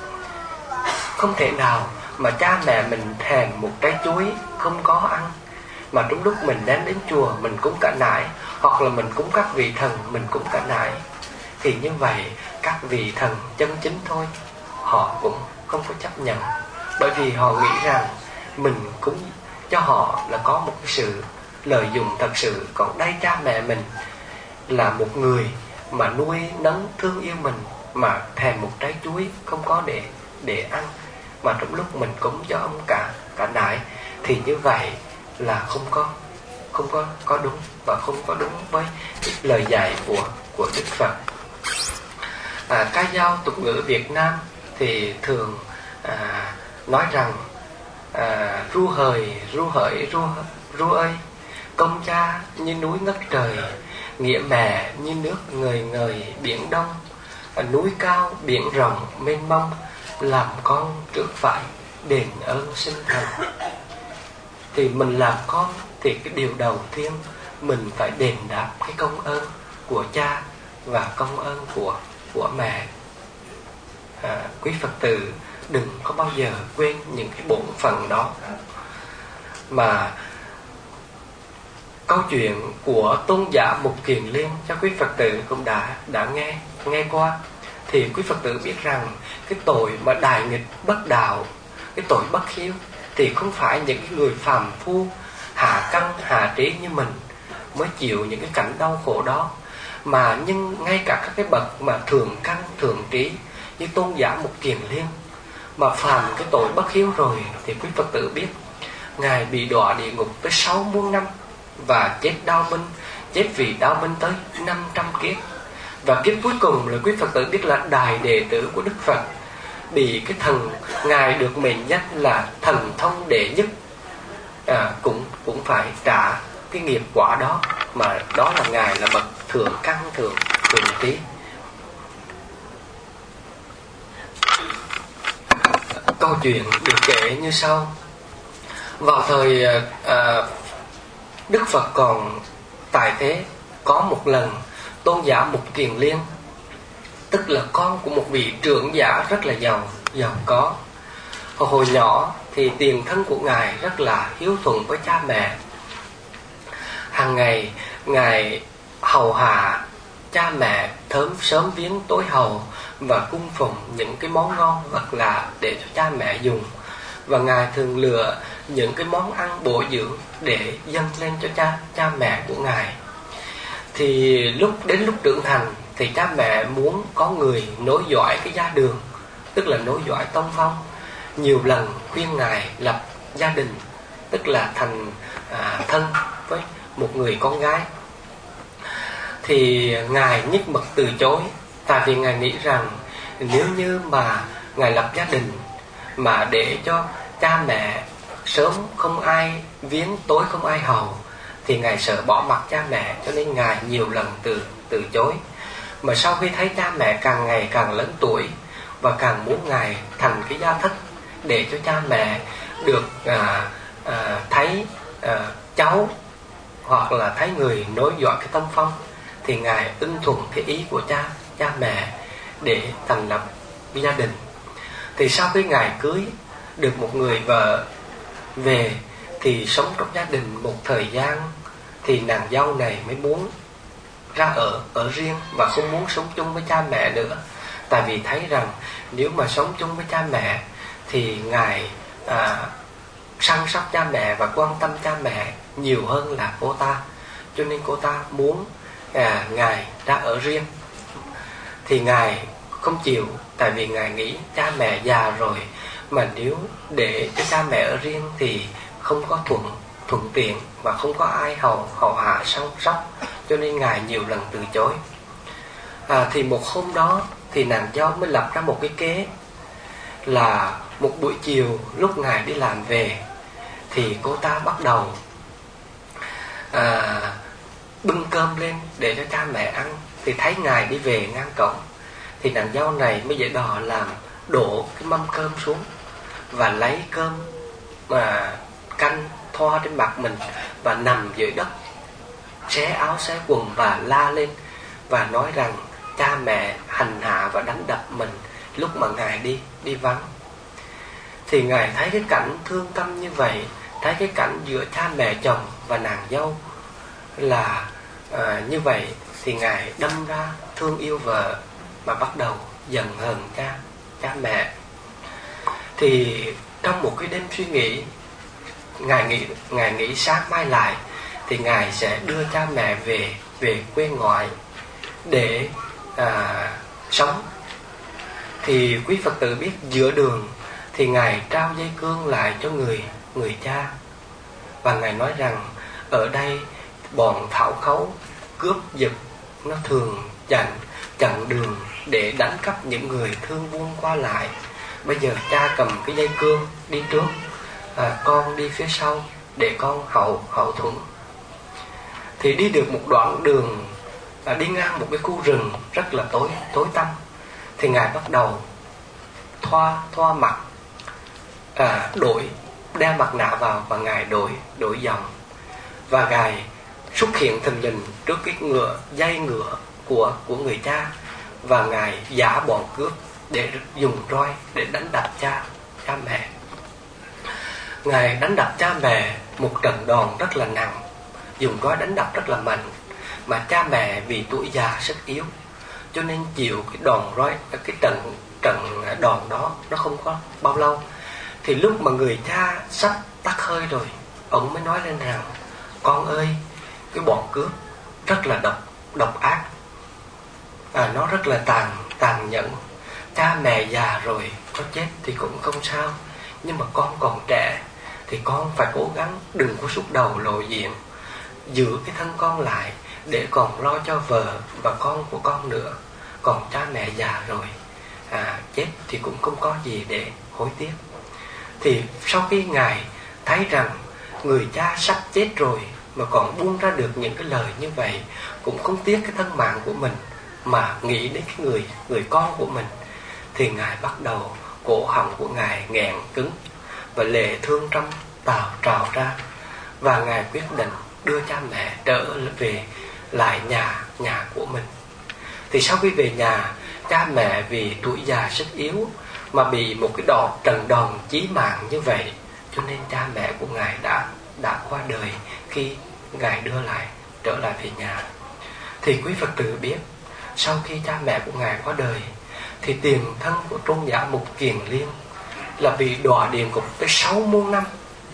Không thể nào mà cha mẹ mình thèm một trái chuối không có ăn, mà trong lúc mình đem đến chùa mình cúng cả nải, hoặc là mình cúng các vị thần mình cúng cả nải, thì như vậy các vị thần chân chính thôi họ cũng không có chấp nhận. Bởi vì họ nghĩ rằng mình cúng cho họ là có một cái sự lợi dụng thật sự. Còn đây cha mẹ mình là một người mà nuôi nấng thương yêu mình, mà thèm một trái chuối không có để để ăn, mà trong lúc mình cúng cho ông cả cả nải, thì như vậy là không có không có có đúng, và không có đúng với lời dạy của của Đức Phật. À, ca dao tục ngữ Việt Nam thì thường à, nói rằng à, ru hời ru hỡi ru ru ơi, công cha như núi ngất trời, nghĩa mẹ như nước ngời ngời biển đông, à, núi cao biển rộng mênh mông, làm con trước phải đền ơn sinh thần. Thì mình làm con thì cái điều đầu tiên mình phải đền đáp cái công ơn của cha và công ơn của của mẹ. À, quý Phật tử đừng có bao giờ quên những cái bổn phận đó. Mà câu chuyện của tôn giả Mục Kiền Liên cho quý Phật tử cũng đã đã nghe nghe qua. Thì quý Phật tử biết rằng cái tội mà đại nghịch bất đạo, cái tội bất hiếu, thì không phải những cái người phàm phu hạ căn hạ trí như mình mới chịu những cái cảnh đau khổ đó, mà nhưng ngay cả các cái bậc mà thượng căn thượng trí như tôn giả Mục Kiền Liên mà phạm cái tội bất hiếu rồi, thì quý Phật tử biết ngài bị đọa địa ngục tới sáu muôn năm, và chết đau binh, chết vì đau binh tới năm trăm kiếp. Và kiếp cuối cùng là quý Phật tử biết là đại đệ tử của Đức Phật, bị cái thần ngài được mệnh danh là thần thông đệ nhất, à, cũng cũng phải trả cái nghiệp quả đó, mà đó là ngài là bậc thượng căn thượng thượng trí. câu chuyện được kể như sau. Vào thời à, Đức Phật còn tại thế, có một lần tôn giả Mục Kiền Liên, tức là con của một vị trưởng giả rất là giàu giàu có. Hồi nhỏ thì tiền thân của ngài rất là hiếu thuận với cha mẹ. Hàng ngày ngài hầu hạ cha mẹ thớm sớm viếng tối hầu và cung phụng những cái món ngon vật lạ để cho cha mẹ dùng. Và ngài thường lựa những cái món ăn bổ dưỡng để dâng lên cho cha cha mẹ của ngài. Thì lúc đến lúc trưởng thành thì cha mẹ muốn có người nối dõi cái gia đường, tức là nối dõi tông phong. Nhiều lần khuyên ngài lập gia đình, tức là thành à, thân với một người con gái. Thì ngài nhất mực từ chối, tại vì ngài nghĩ rằng nếu như mà ngài lập gia đình mà để cho cha mẹ sớm không ai viếng, tối không ai hầu, thì ngài sợ bỏ mặc cha mẹ, cho nên ngài nhiều lần từ từ chối. Mà sau khi thấy cha mẹ càng ngày càng lớn tuổi và càng muốn ngài thành cái gia thất để cho cha mẹ được à, à, thấy à, cháu hoặc là thấy người nối dõi cái tông phong, thì ngài ưng thuận cái ý của cha cha mẹ để thành lập cái gia đình. Thì sau khi ngài cưới được một người vợ về thì sống trong gia đình một thời gian, thì nàng dâu này mới muốn ra ở ở riêng và không muốn sống chung với cha mẹ nữa. Tại vì thấy rằng nếu mà sống chung với cha mẹ thì ngài à, săn sóc cha mẹ và quan tâm cha mẹ nhiều hơn là cô ta, cho nên cô ta muốn à, ngài ra ở riêng. Thì ngài không chịu, tại vì ngài nghĩ cha mẹ già rồi mà nếu để cho cha mẹ ở riêng thì không có thuận thuận tiện và không có ai hầu hầu hạ săn sóc, cho nên ngài nhiều lần từ chối. À, thì một hôm đó thì nàng dâu mới lập ra một cái kế là một buổi chiều lúc ngài đi làm về thì cô ta bắt đầu à, bưng cơm lên để cho cha mẹ ăn. Thì thấy ngài đi về ngang cổng thì nàng dâu này mới dễ đò làm đổ cái mâm cơm xuống và lấy cơm mà canh thoa trên mặt mình và nằm dưới đất, xé áo xé quần và la lên và nói rằng cha mẹ hành hạ và đánh đập mình lúc mà ngài đi đi vắng. Thì ngài thấy cái cảnh thương tâm như vậy, thấy cái cảnh giữa cha mẹ chồng và nàng dâu là à, như vậy, thì ngài đâm ra thương yêu vợ mà bắt đầu giận hờn cha cha mẹ. Thì trong một cái đêm suy nghĩ, ngài nghĩ ngài nghĩ sáng mai lại thì ngài sẽ đưa cha mẹ về về quê ngoại để à, sống. Thì quý Phật tử biết giữa đường thì ngài trao dây cương lại cho người người cha và ngài nói rằng ở đây bọn thảo khấu cướp giật nó thường chặn chặn đường để đánh cắp những người thương buôn qua lại. Bây giờ cha cầm cái dây cương đi trước, à, con đi phía sau để con hậu hậu thuẫn. Thì đi được một đoạn đường, à, đi ngang một cái khu rừng rất là tối tối tăm, thì ngài bắt đầu thoa thoa mặt, à, đổi đeo mặt nạ vào và ngài đổi đổi giọng và ngài xuất hiện thình lình trước cái ngựa dây ngựa của của người cha và ngài giả bọn cướp để dùng roi để đánh đập cha cha mẹ. Ngài đánh đập cha mẹ một trận đòn rất là nặng, dùng roi đánh đập rất là mạnh, mà cha mẹ vì tuổi già sức yếu cho nên chịu cái đòn roi, cái trận trận đòn đó nó không có bao lâu. Thì lúc mà người cha sắp tắt hơi rồi, ông mới nói lên rằng: con ơi, cái bọn cướp rất là độc độc ác, à, nó rất là tàn tàn nhẫn. Cha mẹ già rồi có chết thì cũng không sao, nhưng mà con còn trẻ thì con phải cố gắng đừng có sút đầu lộ diện, giữ cái thân con lại để còn lo cho vợ và con của con nữa. Còn cha mẹ già rồi, à, chết thì cũng không có gì để hối tiếc. Thì sau khi ngài thấy rằng người cha sắp chết rồi mà còn buông ra được những cái lời như vậy, cũng không tiếc cái thân mạng của mình mà nghĩ đến cái người người con của mình, thì ngài bắt đầu cổ họng của Ngài nghẹn cứng và lệ thương trong tào trào ra, và Ngài quyết định đưa cha mẹ trở về lại nhà nhà của mình. Thì sau khi về nhà, cha mẹ vì tuổi già sức yếu mà bị một cái đòn trận đòn chí mạng như vậy, cho nên cha mẹ của Ngài đã đã qua đời khi Ngài đưa lại trở lại về nhà. Thì quý Phật tử biết, sau khi cha mẹ của Ngài qua đời, thì tiền thân của Tôn giả Mục Kiền Liên là bị đọa địa ngục tới sáu muôn năm.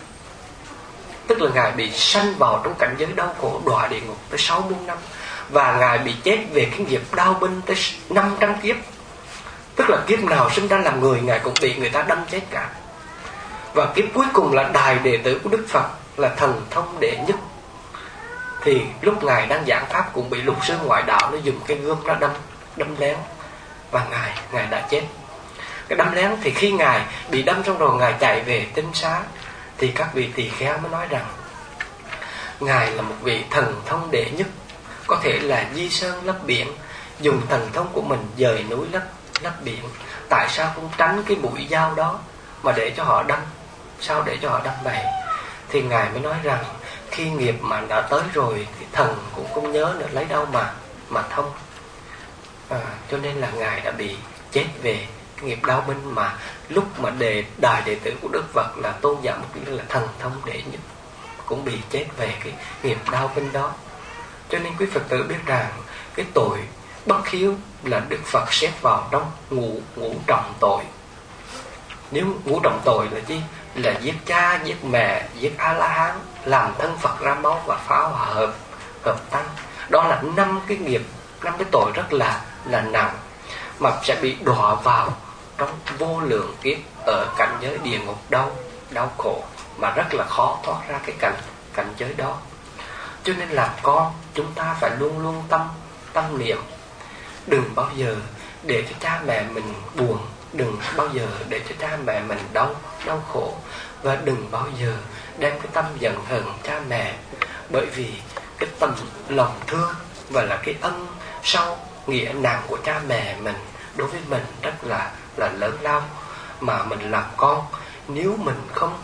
Tức là Ngài bị sanh vào trong cảnh giới đau khổ đọa địa ngục tới sáu muôn năm. Và Ngài bị chết về cái nghiệp đau binh tới năm trăm kiếp. Tức là kiếp nào sinh ra làm người, Ngài cũng bị người ta đâm chết cả. Và kiếp cuối cùng là đại đệ tử của Đức Phật, là thần thông đệ nhất. Thì lúc Ngài đang giảng pháp cũng bị lục sư ngoại đạo nó dùng cái gươm nó đâm đâm lén, và Ngài Ngài đã chết. Cái đâm lén thì khi Ngài bị đâm xong rồi, Ngài chạy về tinh xá, thì các vị tỳ kheo mới nói rằng Ngài là một vị thần thông đệ nhất, có thể là di sơn lấp biển, dùng thần thông của mình dời núi lấp lấp biển. Tại sao không tránh cái mũi dao đó mà để cho họ đâm? Sao để cho họ đâm vậy? Thì Ngài mới nói rằng khi nghiệp mà đã tới rồi thì thần cũng không nhớ nữa, lấy đâu mà mà thông. À, cho nên là Ngài đã bị chết về nghiệp đau binh, mà lúc mà đề đại đệ tử của Đức Phật là Tôn giả Mục Kiền là thần thông đệ nhất cũng bị chết về cái nghiệp đau binh đó. Cho nên quý Phật tử biết rằng cái tội bất hiếu là Đức Phật xếp vào trong ngũ ngũ trọng tội. Nếu ngũ trọng tội là gì? Là giết cha, giết mẹ, giết A-la-hán, làm thân Phật ra máu và phá hòa hợp hợp tăng. Đó là năm cái nghiệp, năm cái tội rất là là nặng, mà sẽ bị đọa vào trong vô lượng kiếp ở cảnh giới địa ngục đau đau khổ, mà rất là khó thoát ra cái cảnh cảnh giới đó. Cho nên làm con, chúng ta phải luôn luôn tâm tâm niệm, đừng bao giờ để cho cha mẹ mình buồn, đừng bao giờ để cho cha mẹ mình đau đau khổ, và đừng bao giờ đem cái tâm giận hờn cha mẹ. Bởi vì cái tâm lòng thương và là cái ân sâu nghĩa nặng của cha mẹ mình đối với mình rất là là lớn lao. Mà mình làm con, nếu mình không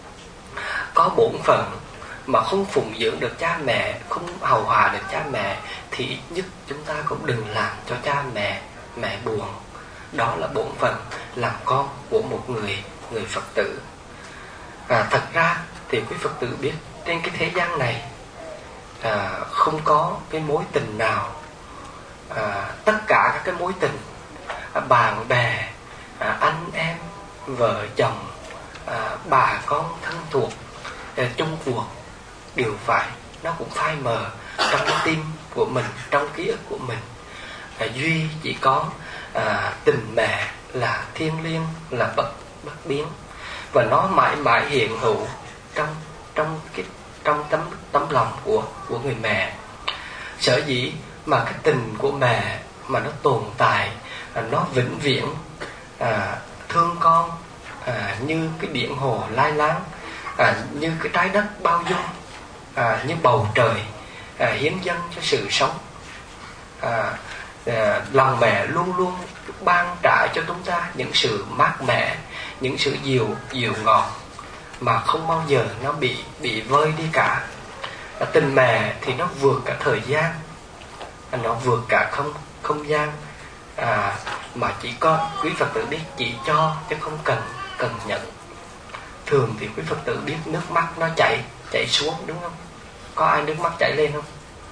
có bổn phận mà không phụng dưỡng được cha mẹ, không hầu hòa được cha mẹ, thì ít nhất chúng ta cũng đừng làm cho cha mẹ mẹ buồn. Đó là bổn phận làm con của một người người Phật tử. À, thật ra thì quý Phật tử biết, trên cái thế gian này à, không có cái mối tình nào, à, tất cả các cái mối tình, à, bạn bè, à, anh em, vợ chồng, à, bà con thân thuộc, à, chung cuộc đều phải, nó cũng phai mờ trong cái tim của mình, trong ký ức của mình. À, duy chỉ có à, tình mẹ là thiêng liêng, là bất bất biến, và nó mãi mãi hiện hữu trong trong cái trong tấm tấm lòng của của người mẹ. Sở dĩ mà cái tình của mẹ mà nó tồn tại, à, nó vĩnh viễn à, thương con à, như cái biển hồ lai láng, à, như cái trái đất bao dung, à, như bầu trời à, hiến dâng cho sự sống. À, à, lòng mẹ luôn luôn ban trả cho chúng ta những sự mát mẻ, những sự dịu dịu ngọt, mà không bao giờ nó bị bị vơi đi cả. À, tình mẹ thì nó vượt cả thời gian, à, nó vượt cả không không gian, à, mà chỉ có quý Phật tử biết chỉ cho chứ không cần cần nhận. Thường thì quý Phật tử biết nước mắt nó chảy chảy xuống, đúng không? Có ai nước mắt chảy lên không?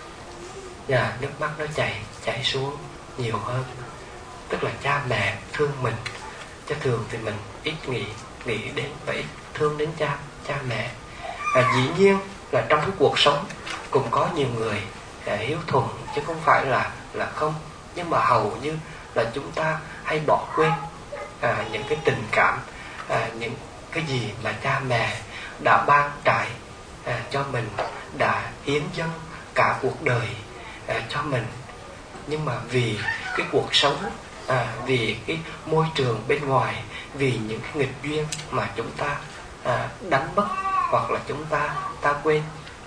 Dạ, nước mắt nó chảy chảy xuống nhiều hơn, tức là cha mẹ thương mình. Chứ thường thì mình ít nghĩ nghĩ đến và ít thương đến cha cha mẹ. À, dĩ nhiên là trong cái cuộc sống cũng có nhiều người à, hiếu thuận, chứ không phải là là không, nhưng mà hầu như là chúng ta hay bỏ quên à, những cái tình cảm, à, những cái gì mà cha mẹ đã ban trải à, cho mình, đã hiến dâng cả cuộc đời à, cho mình. Nhưng mà vì cái cuộc sống, à, vì cái môi trường bên ngoài, vì những cái nghịch duyên mà chúng ta à, đánh mất, hoặc là chúng ta ta quên.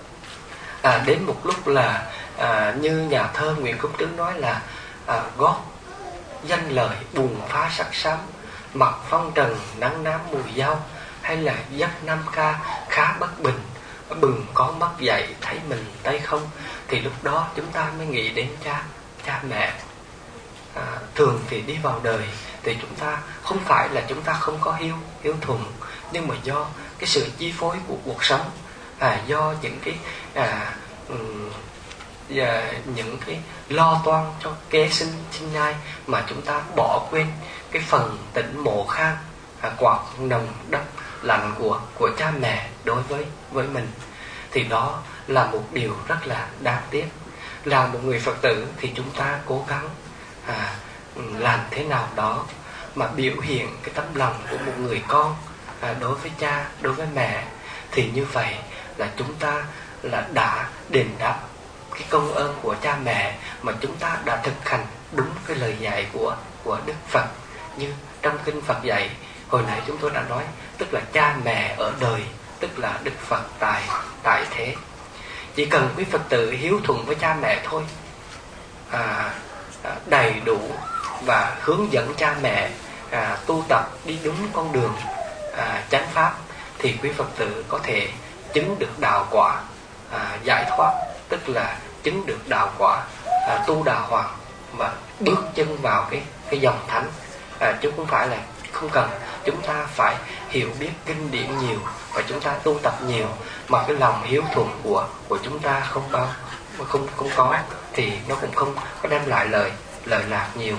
À, đến một lúc là à, như nhà thơ Nguyễn Công Trứ nói là à, gót danh lời bùng phá sắc sám, Mặt phong trần nắng nám mùi dao, hay là giấc năm ca khá bất bình, bừng có mất dậy thấy mình tay không, thì lúc đó chúng ta mới nghĩ đến cha cha mẹ. À, thường thì đi vào đời thì chúng ta không phải là chúng ta không có hiếu hiếu thuận, nhưng mà do cái sự chi phối của cuộc sống, à, do những cái à, um, và những cái lo toan cho kế sinh sinh nhai mà chúng ta bỏ quên cái phần tĩnh mộ khang, à, quạt nồng đậm lạnh của của cha mẹ đối với với mình. Thì đó là một điều rất là đáng tiếc. Là một người Phật tử thì chúng ta cố gắng à, làm thế nào đó mà biểu hiện cái tấm lòng của một người con à, đối với cha, đối với mẹ, thì như vậy là chúng ta là đã đền đáp cái công ơn của cha mẹ, mà chúng ta đã thực hành đúng cái lời dạy của của Đức Phật. Như trong kinh Phật dạy hồi nãy chúng tôi đã nói, tức là cha mẹ ở đời, tức là Đức Phật tại tại thế. Chỉ cần quý Phật tử hiếu thuận với cha mẹ thôi, à, đầy đủ và hướng dẫn cha mẹ à, tu tập đi đúng con đường à, chánh pháp, thì quý Phật tử có thể chứng được đạo quả à, giải thoát, tức là chứng được đạo quả à, tu đà hoàng, và bước chân vào cái cái dòng thánh, à, chứ không phải là không cần chúng ta phải hiểu biết kinh điển nhiều và chúng ta tu tập nhiều, mà cái lòng hiếu thuận của của chúng ta không bao không không có, thì nó cũng không có đem lại lời lời lạc nhiều.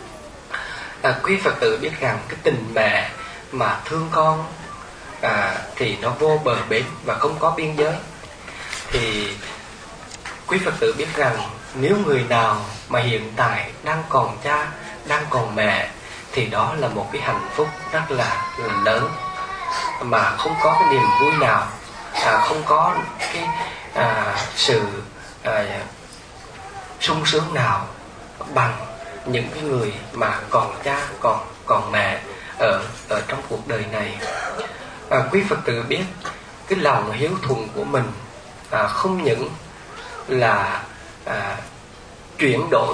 À, quý Phật tử biết rằng cái tình mẹ mà thương con à, thì nó vô bờ bến và không có biên giới. Thì quý Phật tử biết rằng nếu người nào mà hiện tại đang còn cha, đang còn mẹ, thì đó là một cái hạnh phúc rất là, là lớn, mà không có cái niềm vui nào, à, không có cái à, sự à, sung sướng nào bằng những cái người mà còn cha, còn còn mẹ ở ở trong cuộc đời này. À, quý Phật tử biết cái lòng hiếu thuận của mình à, không những là à, chuyển đổi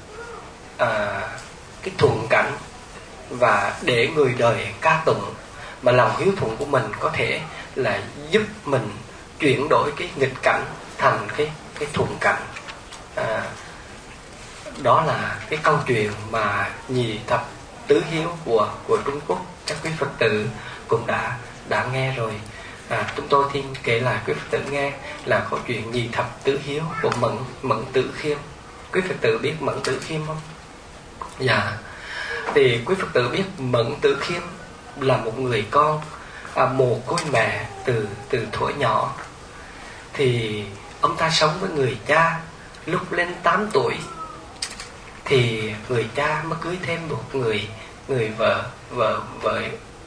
à, cái thuận cảnh và để người đời ca tụng, mà lòng hiếu thuận của mình có thể là giúp mình chuyển đổi cái nghịch cảnh thành cái cái thuận cảnh. À, đó là cái câu chuyện mà nhì thập tứ hiếu của của Trung Quốc, các quý Phật tử cũng đã đã nghe rồi. À, chúng tôi xin kể lại quý Phật tử nghe là câu chuyện nhì thập tứ hiếu của Mẫn Mẫn Tử Khiêm. Quý Phật tử biết Mẫn Tử Khiêm không? Dạ. Thì quý Phật tử biết Mẫn Tử Khiêm là một người con à, mồ côi mẹ từ từ thuở nhỏ. Thì ông ta sống với người cha. Lúc lên tám tuổi thì người cha mới cưới thêm một người người vợ vợ vợ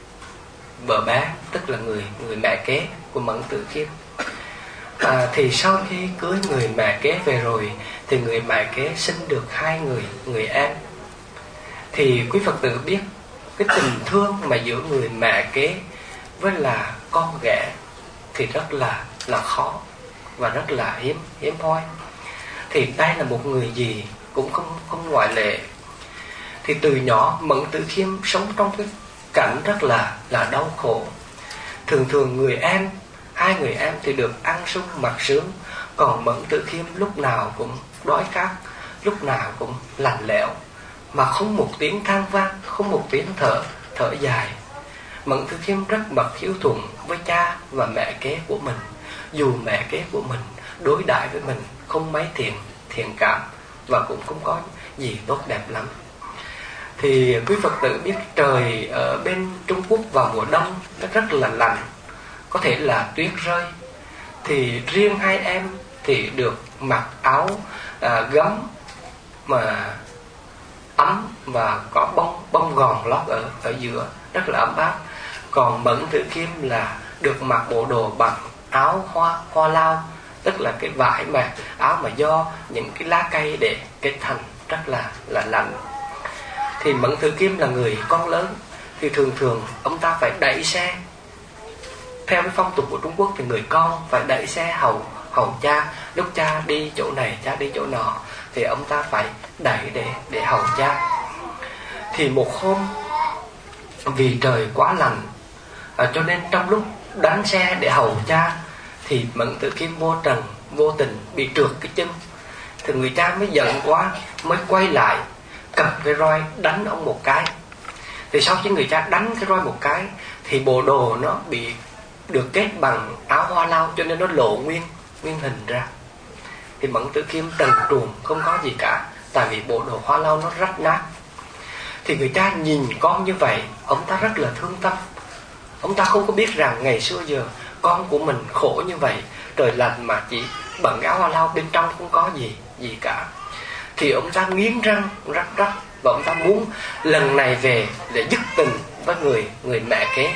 vợ bé, tức là người người mẹ kế của Mẫn Tử Khiêm. À, thì sau khi cưới người mẹ kế về rồi thì người mẹ kế sinh được hai người người em. Thì quý Phật tử biết cái tình thương mà giữa người mẹ kế với là con ghẻ thì rất là là khó và rất là hiếm hiếm hoi. Thì đây là một người gì cũng không không ngoại lệ. Thì từ nhỏ Mẫn Tử Khiêm sống trong cái cảnh rất là là đau khổ. Thường thường người em, hai người em thì được ăn sung mặc sướng, còn Mẫn Tử Khiêm lúc nào cũng đói khát, lúc nào cũng lạnh lẽo, mà không một tiếng than vang, không một tiếng thở thở dài. Mẫn Tử Khiêm rất mật hiếu thuận với cha và mẹ kế của mình, dù mẹ kế của mình đối đãi với mình không mấy thiện thiện cảm và cũng không có gì tốt đẹp lắm. Thì quý Phật tử biết trời ở bên Trung Quốc vào mùa đông nó rất là lạnh, có thể là tuyết rơi. Thì riêng hai em thì được mặc áo à, gấm mà ấm và có bông bông gòn lót ở ở giữa, rất là ấm áp. Còn Mẫn Tử Khiêm là được mặc bộ đồ bằng áo hoa hoa lao, tức là cái vải mà áo mà do những cái lá cây để kết thành, rất là là lạnh. Thì Mẫn Tử Khiêm là người con lớn, thì thường thường ông ta phải đẩy xe. Theo cái phong tục của Trung Quốc thì người con phải đẩy xe hầu hầu cha, lúc cha đi chỗ này cha đi chỗ nọ thì ông ta phải đẩy để để hầu cha. Thì một hôm vì trời quá lạnh, à, cho nên trong lúc đánh xe để hầu cha thì Mẫn Tử Kim vô trần vô tình bị trượt cái chân. Thì người cha mới giận quá, mới quay lại cầm cái roi đánh ông một cái. Thì sau khi người cha đánh cái roi một cái thì bộ đồ nó bị được kết bằng áo hoa lau, cho nên nó lộ nguyên nguyên hình ra. Thì Mẫn Tử Kim trần truồng không có gì cả, tại vì bộ đồ hoa lau nó rách nát. Thì người cha nhìn con như vậy, ông ta rất là thương tâm. Ông ta không có biết rằng ngày xưa giờ con của mình khổ như vậy, trời lạnh mà chỉ bận áo hoa lau, bên trong không có gì gì cả. Thì ông ta nghiến răng rắc rắc, và ông ta muốn lần này về để dứt tình với người người mẹ kế,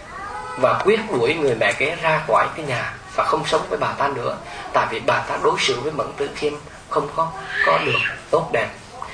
và quyết đuổi người mẹ kế ra khỏi cái nhà và không sống với bà ta nữa, tại vì bà ta đối xử với Mẫn Tử Kim không có có được tốt đẹp.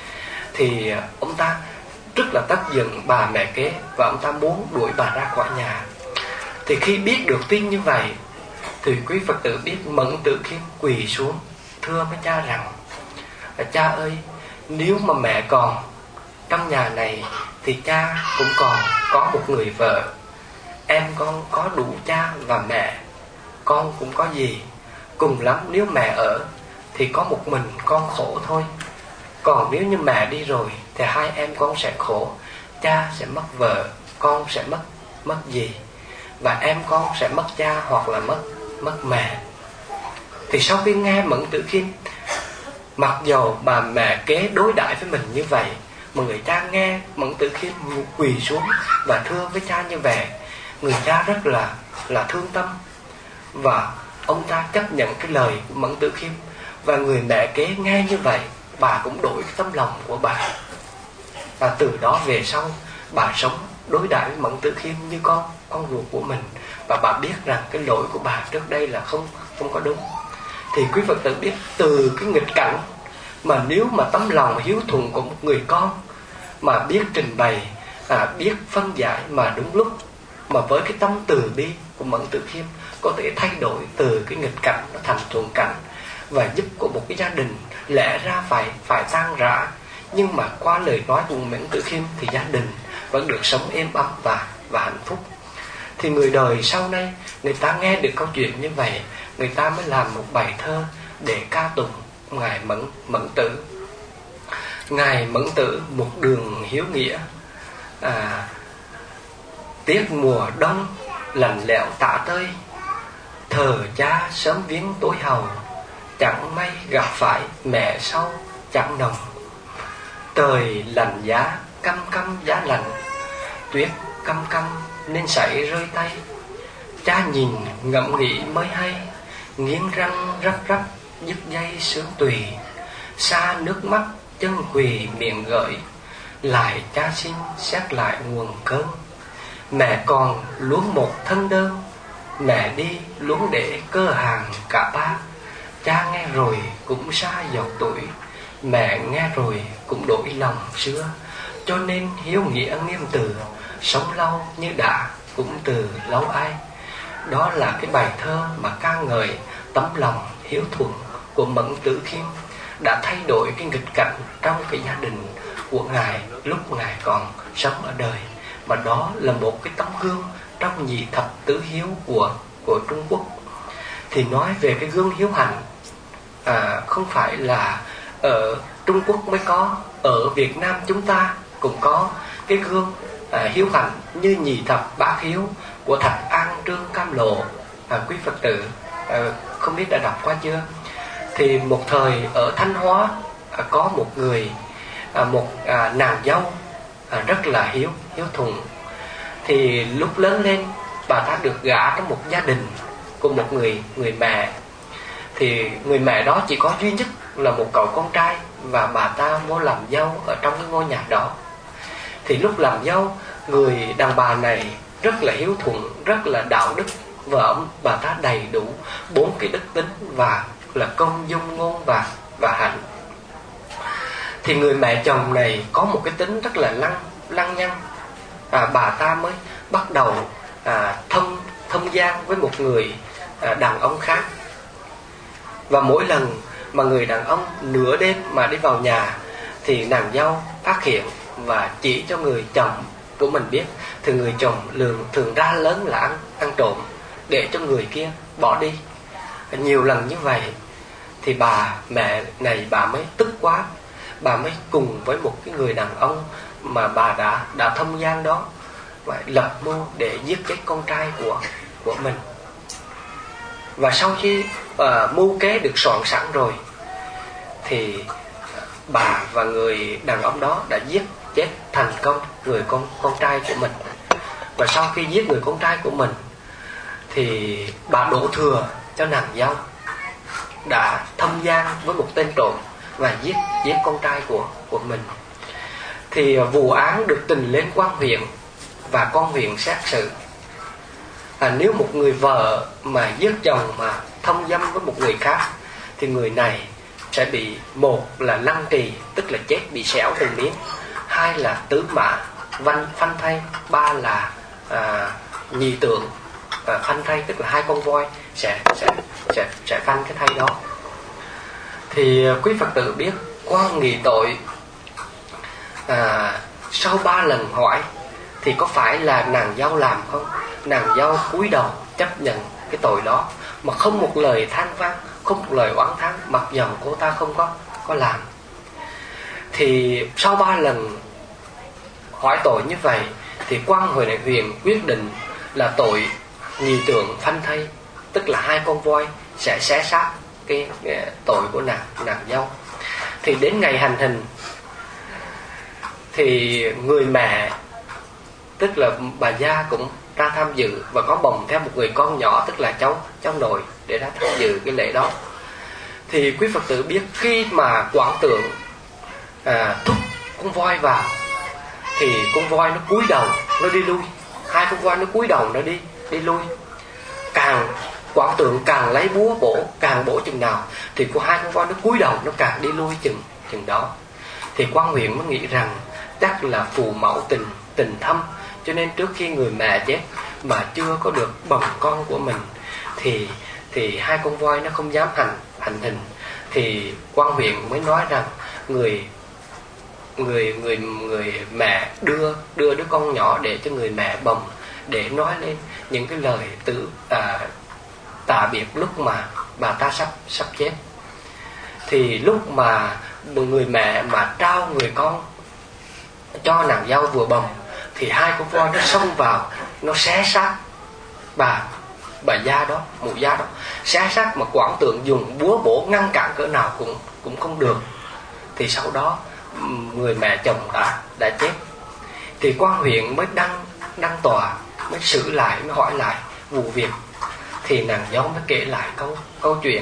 Thì ông ta rất là tức giận bà mẹ kế, và ông ta muốn đuổi bà ra khỏi nhà. Thì khi biết được tin như vậy thì quý Phật tử biết Mẫn Tử Kim quỳ xuống thưa với cha rằng: cha ơi, nếu mà mẹ còn trong nhà này thì cha cũng còn có một người vợ. Em con có đủ cha và mẹ, con cũng có gì. Cùng lắm nếu mẹ ở thì có một mình con khổ thôi. Còn nếu như mẹ đi rồi thì hai em con sẽ khổ. Cha sẽ mất vợ, con sẽ mất mất gì, và em con sẽ mất cha hoặc là mất mất mẹ. Thì sau khi nghe Mẫn Tử Kim, mặc dầu bà mẹ kế đối đãi với mình như vậy, mà người cha nghe Mẫn Tử Kim quỳ xuống và thưa với cha như vậy, người cha rất là là thương tâm, và ông ta chấp nhận cái lời của Mẫn Tử Kim. Và người mẹ kế nghe như vậy, bà cũng đổi cái tấm lòng của bà, và từ đó về sau bà sống đối đãi với Mẫn Tử Kim như con con ruột của mình, và bà biết rằng cái lỗi của bà trước đây là không không có đúng. Thì quý Phật tử biết từ cái nghịch cảnh mà nếu mà tấm lòng hiếu thuận của một người con mà biết trình bày, à, biết phân giải mà đúng lúc, mà với cái tâm từ bi của Mẫn Tử Kim có thể thay đổi từ cái nghịch cảnh nó thành thuận cảnh, và giúp của một cái gia đình lẽ ra phải phải tan rã, nhưng mà qua lời nói của Mẫn Tử Kim thì gia đình vẫn được sống êm ấm và và hạnh phúc. Thì người đời sau này người ta nghe được câu chuyện như vậy, người ta mới làm một bài thơ để ca tụng ngài Mẫn Mẫn Tử. Ngài Mẫn Tử một đường hiếu nghĩa, à, tiết mùa đông lạnh lẽo tả tơi, thờ cha sớm viếng tối hầu, chẳng may gặp phải mẹ sau chẳng nồng. Trời lạnh giá căm căm giá lạnh, tuyết căm căm nên xảy rơi tay. Cha nhìn ngẫm nghĩ mới hay, nghiến răng rắc rắc dứt dây sướng tùy. Xa nước mắt chân quỳ miệng gợi, lại cha xin xét lại nguồn cơn. Mẹ còn luống một thân đơn, mẹ đi luống để cơ hàng cả ba. Cha nghe rồi cũng xa giọt tuổi, mẹ nghe rồi cũng đổi lòng xưa. Cho nên hiếu nghĩa nghiêm từ, sống lâu như đã cũng từ lâu ai. Đó là cái bài thơ mà ca ngợi tấm lòng hiếu thuận của Mẫn Tử Kim đã thay đổi cái nghịch cảnh trong cái gia đình của ngài lúc ngài còn sống ở đời. Mà đó là một cái tấm gương trong nhị thập tứ hiếu của của Trung Quốc. Thì nói về cái gương hiếu hạnh, à, không phải là ở Trung Quốc mới có, ở Việt Nam chúng ta cũng có cái gương à, hiếu hạnh như nhị thập bát hiếu của Thạch An Trương Cam Lộ. à, Quý Phật tử à, không biết đã đọc qua chưa? Thì một thời ở Thanh Hóa à, có một người à, một à, nàng dâu à, rất là hiếu hiếu thuận. Thì lúc lớn lên bà ta được gả trong một gia đình của một người người mẹ. Thì người mẹ đó chỉ có duy nhất là một cậu con trai, và bà ta muốn làm dâu ở trong cái ngôi nhà đó. Thì lúc làm dâu, người đàn bà này rất là hiếu thuận, rất là đạo đức, và ông bà ta đầy đủ bốn cái đức tính và là công dung ngôn và và hạnh. Thì người mẹ chồng này có một cái tính rất là lăng lăng nhăng, à, bà ta mới bắt đầu à, thông thông gian với một người à, đàn ông khác. Và mỗi lần mà người đàn ông nửa đêm mà đi vào nhà thì nàng dâu phát hiện và chỉ cho người chồng của mình biết, thì người chồng lường thường ra lớn là ăn, ăn trộm để cho người kia bỏ đi. Nhiều lần như vậy thì bà mẹ này bà mới tức quá, bà mới cùng với một cái người đàn ông mà bà đã đã thông gian đó và lập mưu để giết chết con trai của của mình. Và sau khi uh, mưu kế được soạn sẵn rồi thì bà và người đàn ông đó đã giết chết thành công người con con trai của mình. Và sau khi giết người con trai của mình thì bà đổ thừa cho nàng dâu đã thông gian với một tên trộm và giết giết con trai của của mình. Thì vụ án được trình lên quan huyện và quan huyện xét xử. À, nếu một người vợ mà giết chồng mà thông dâm với một người khác thì người này sẽ bị, một là lăng trì tức là chết bị xẻo từng miếng, hai là tứ mã văn phanh thây, ba là à, nhì tượng à, phanh thây tức là hai con voi sẽ sẽ sẽ sẽ phanh cái thây đó. Thì quý Phật tử biết quan nghị tội à, sau ba lần hỏi thì có phải là nàng dâu làm không? Nàng dâu cúi đầu chấp nhận cái tội đó mà không một lời than vãn, không một lời oán thán, mặc dầu cô ta không có có làm. Thì sau ba lần hỏi tội như vậy thì quan hội huyện quyết định là tội nhì tượng phanh thây, tức là hai con voi sẽ xé xác cái, cái tội của nàng nàng dâu. Thì đến ngày hành hình thì người mẹ tức là bà gia cũng ra tham dự và có bồng theo một người con nhỏ tức là cháu cháu nội để ra tham dự cái lễ đó. Thì quý Phật tử biết khi mà quảng tượng à, thúc con voi vào thì con voi nó cúi đầu nó đi lui, hai con voi nó cúi đầu nó đi đi lui. Càng quảng tượng càng lấy búa bổ, càng bổ chừng nào thì của hai con voi nó cúi đầu nó càng đi lui chừng chừng đó. Thì quan huyện mới nghĩ rằng chắc là phù mẫu tình tình thâm, cho nên trước khi người mẹ chết mà chưa có được bồng con của mình thì thì hai con voi nó không dám hành hành hình. Thì quan huyện mới nói rằng người người người người mẹ đưa đưa đứa con nhỏ để cho người mẹ bồng, để nói lên những cái lời tử à, tà biệt lúc mà bà ta sắp sắp chết. Thì lúc mà người mẹ mà trao người con cho nàng dâu vừa bồng thì hai con voi nó xông vào, nó xé xác bà bà gia đó, mụ gia đó, xé xác mà quảng tượng dùng búa bổ ngăn cản cỡ nào cũng cũng không được. Thì sau đó người mẹ chồng đã đã chết. Thì quan huyện mới đăng đăng tòa, mới xử lại, mới hỏi lại vụ việc. Thì nàng dâu mới kể lại câu câu chuyện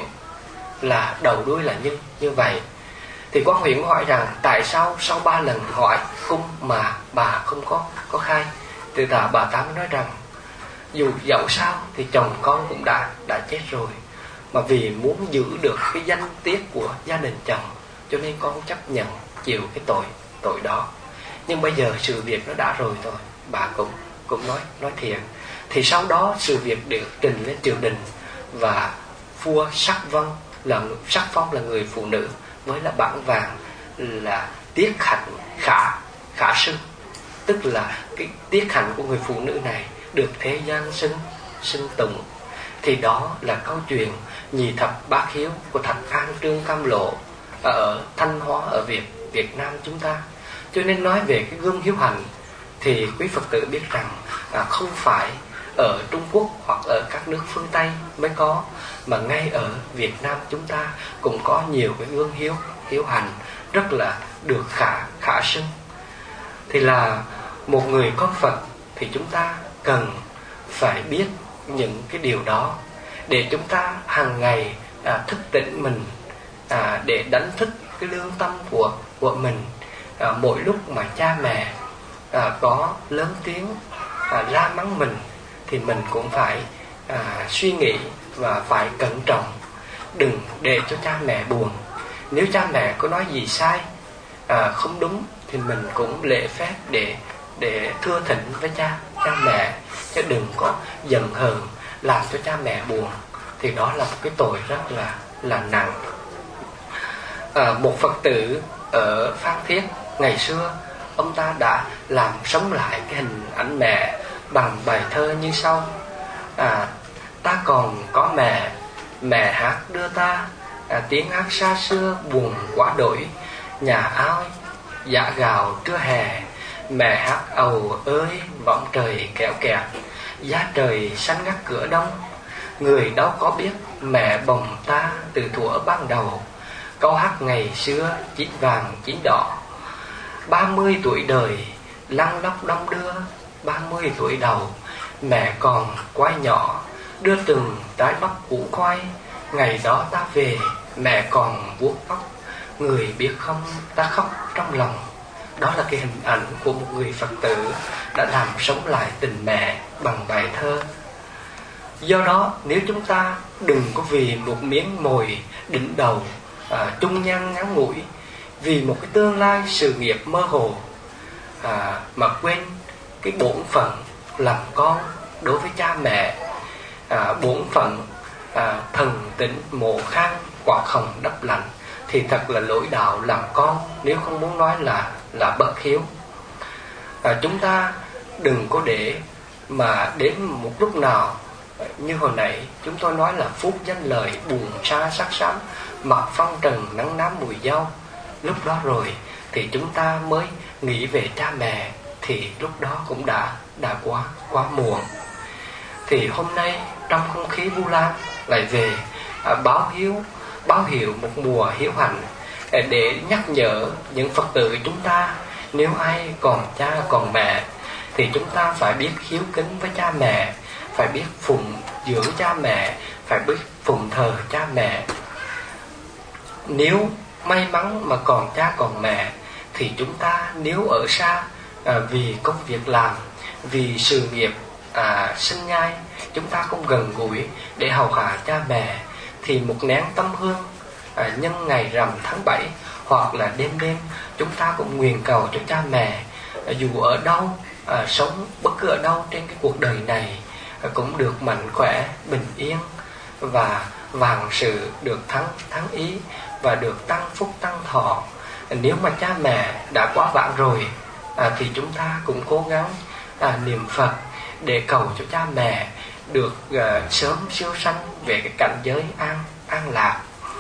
là đầu đuôi là như như vậy. Thì quan huyện mới hỏi rằng tại sao sau ba lần hỏi cung mà bà không có có khai. Thì ta bà ta mới nói rằng dù dẫu sao thì chồng con cũng đã đã chết rồi, mà vì muốn giữ được cái danh tiết của gia đình chồng cho nên con chấp nhận chịu cái tội tội đó. Nhưng bây giờ sự việc nó đã rồi thôi, bà cũng cũng nói nói thiệt. Thì sau đó sự việc được trình lên triều đình và vua sắc vân là sắc phong là người phụ nữ với là bảng vàng là tiết hạnh khả khả sưng, tức là cái tiết hạnh của người phụ nữ này được thế gian xưng xưng tụng. Thì đó là câu chuyện nhì thập bát hiếu của Thạch An Trương Cam Lộ ở Thanh Hóa, ở Việt Việt Nam chúng ta. Cho nên nói về cái gương hiếu hành thì quý Phật tử biết rằng à, không phải ở Trung Quốc hoặc ở các nước phương Tây mới có, mà ngay ở Việt Nam chúng ta cũng có nhiều cái gương hiếu hiếu hành rất là được khả khả xưng. Thì là một người con Phật thì chúng ta cần phải biết những cái điều đó để chúng ta hàng ngày à, thức tỉnh mình, à, để đánh thức cái lương tâm của của mình. À, mỗi lúc mà cha mẹ à, có lớn tiếng à, la mắng mình thì mình cũng phải à, suy nghĩ và phải cẩn trọng, đừng để cho cha mẹ buồn. Nếu cha mẹ có nói gì sai à, không đúng thì mình cũng lễ phép để để thưa thỉnh với cha cha mẹ, chứ đừng có giận hờn làm cho cha mẹ buồn, thì đó là một cái tội rất là là nặng. À, một Phật tử ở Phan Thiết ngày xưa ông ta đã làm sống lại cái hình ảnh mẹ bằng bài thơ như sau. À, ta còn có mẹ, mẹ hát đưa ta, à, tiếng hát xa xưa buồn quá đổi. Nhà ao dạ gạo trưa hè, mẹ hát ầu ơi võng trời kẹo kẹt. Giá trời xanh ngắt cửa đông, người đâu có biết mẹ bồng ta từ thuở ban đầu. Câu hát ngày xưa chín vàng chín đỏ. Ba mươi tuổi đời lăn lóc đong đưa, ba mươi tuổi đầu mẹ còn quay nhỏ, đưa từng trái bắp củ khoai. Ngày đó ta về mẹ còn vuốt tóc, người biết không ta khóc trong lòng. Đó là cái hình ảnh của một người Phật tử đã làm sống lại tình mẹ bằng bài thơ. Do đó nếu chúng ta đừng có vì một miếng mồi đỉnh đầu, à, trung nhan ngắn ngủi, vì một cái tương lai sự nghiệp mơ hồ, à, mà quên cái bổn phận làm con đối với cha mẹ, à, bổn phận à, thần tĩnh mộ khang quả khổng đắp lạnh, thì thật là lỗi đạo làm con, nếu không muốn nói là là bất hiếu. À, chúng ta đừng có để mà đến một lúc nào như hồi nãy chúng tôi nói là phút danh lời buồn xa sắc xám, mặt phong trần nắng nám mùi dâu. Lúc đó rồi thì chúng ta mới nghĩ về cha mẹ, thì lúc đó cũng đã đã quá quá muộn. Thì hôm nay trong không khí Vu Lan lại về à, báo hiếu báo hiệu một mùa hiếu hạnh, để nhắc nhở những Phật tử chúng ta, nếu ai còn cha còn mẹ thì chúng ta phải biết hiếu kính với cha mẹ, phải biết phụng dưỡng cha mẹ, phải biết phụng thờ cha mẹ. Nếu may mắn mà còn cha còn mẹ thì chúng ta nếu ở xa à, vì công việc làm, vì sự nghiệp à, sinh nhai, chúng ta không gần gũi để hầu hạ cha mẹ, thì một nén tâm hương à, nhân ngày rằm tháng bảy hoặc là đêm đêm chúng ta cũng nguyện cầu cho cha mẹ, à, dù ở đâu à, sống bất cứ ở đâu trên cái cuộc đời này à, cũng được mạnh khỏe bình yên và vạn sự được thắng thắng ý và được tăng phúc tăng thọ. Nếu mà cha mẹ đã quá vãng rồi à, thì chúng ta cũng cố gắng à, niệm Phật để cầu cho cha mẹ được à, sớm siêu sanh về cái cảnh giới an an lạc.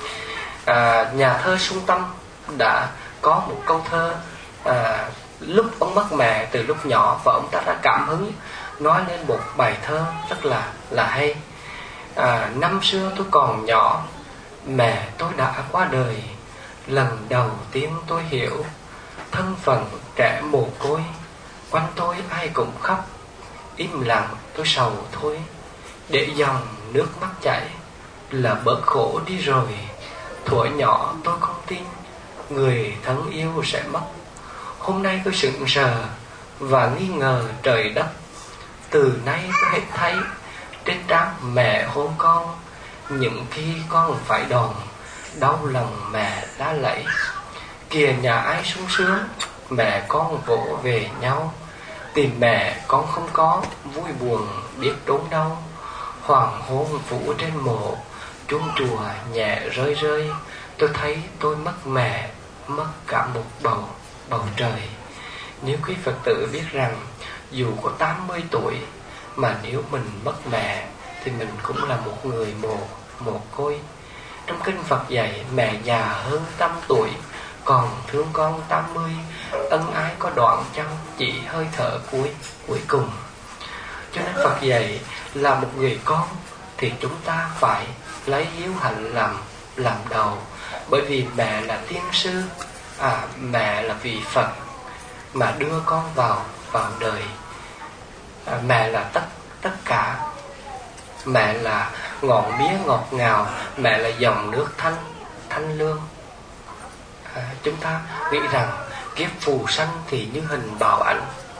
À, nhà thơ Xuân Tâm đã có một câu thơ à, lúc ông mất mẹ từ lúc nhỏ, và ông ta đã cảm hứng nói lên một bài thơ rất là là hay. À, năm xưa tôi còn nhỏ, mẹ tôi đã qua đời. Lần đầu tiên tôi hiểu thân phận trẻ mồ côi, quanh tôi ai cũng khóc, im lặng tôi sầu thôi. Để dòng nước mắt chảy là bớt khổ đi rồi. Thuở nhỏ tôi không tin người thân yêu sẽ mất. Hôm nay tôi sững sờ và nghi ngờ trời đất. Từ nay tôi hết thấy trên trán mẹ hôn con, những khi con phải đòn, đau lòng mẹ lá lẫy. Kìa nhà ai sung sướng, mẹ con vỗ về nhau. Tìm mẹ con không có, vui buồn biết trốn đâu. Hoàng hôn phủ trên mộ, chuông chùa nhẹ rơi rơi. Tôi thấy tôi mất mẹ, mất cả một bầu bầu trời. Nếu quý Phật tử biết rằng dù có tám mươi tuổi mà nếu mình mất mẹ thì mình cũng là một người mồ mồ côi. Trong kinh Phật dạy mẹ già hơn trăm tuổi còn thương con tám mươi, ân ái có đoạn chăng chỉ hơi thở cuối cuối cùng. Cho nên Phật dạy là một người con thì chúng ta phải lấy hiếu hạnh làm làm đầu, bởi vì mẹ là tiên sư, à, mẹ là vị Phật mà đưa con vào vào đời. À, mẹ là tất tất cả, mẹ là ngọn mía ngọt ngào, mẹ là dòng nước thanh thanh lương. À, chúng ta nghĩ rằng kiếp phù sanh thì như hình bào ảnh.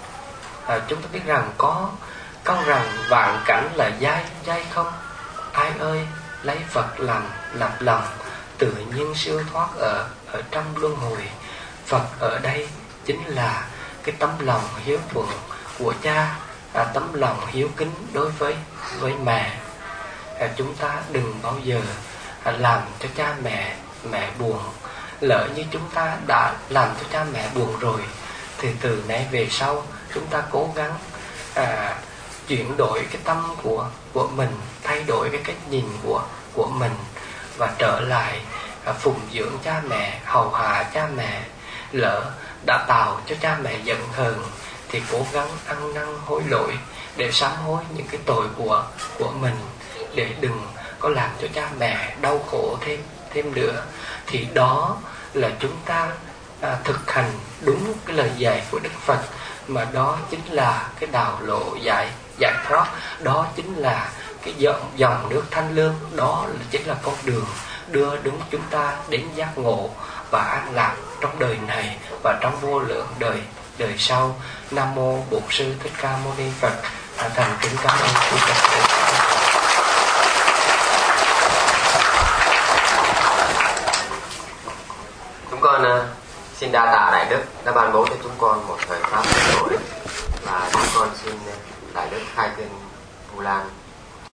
À, chúng ta biết rằng có câu rằng vạn cảnh là dai dai không. Ai ơi lấy Phật làm lập lòng, tự nhiên siêu thoát ở ở trong luân hồi. Phật ở đây chính là cái tấm lòng hiếu thuận của cha, à, tấm lòng hiếu kính đối với với mẹ. À, chúng ta đừng bao giờ à, làm cho cha mẹ mẹ buồn. Lỡ như chúng ta đã làm cho cha mẹ buồn rồi thì từ nay về sau chúng ta cố gắng à, chuyển đổi cái tâm của của mình, thay đổi cái cách nhìn của của mình và trở lại à, phụng dưỡng cha mẹ, hầu hạ cha mẹ. Lỡ đã tạo cho cha mẹ giận hờn thì cố gắng ăn năn hối lỗi để sám hối những cái tội của của mình, để đừng có làm cho cha mẹ đau khổ thêm thêm nữa. Thì đó là chúng ta à, thực hành đúng cái lời dạy của Đức Phật, mà đó chính là cái đạo lộ giải giải thoát, đó chính là cái dòng dòng nước thanh lương, đó là chính là con đường đưa đúng chúng ta đến giác ngộ và an lạc trong đời này và trong vô lượng đời đời sau. Nam mô Bổn Sư Thích Ca Mâu Ni Phật. À, thành kính cảm ơn quý Phật. Chúng con uh, xin đa tạ Đại Đức đã ban bố cho chúng con một thời pháp đổi, và chúng con xin uh, Đại Đức khai thiên Vu Lan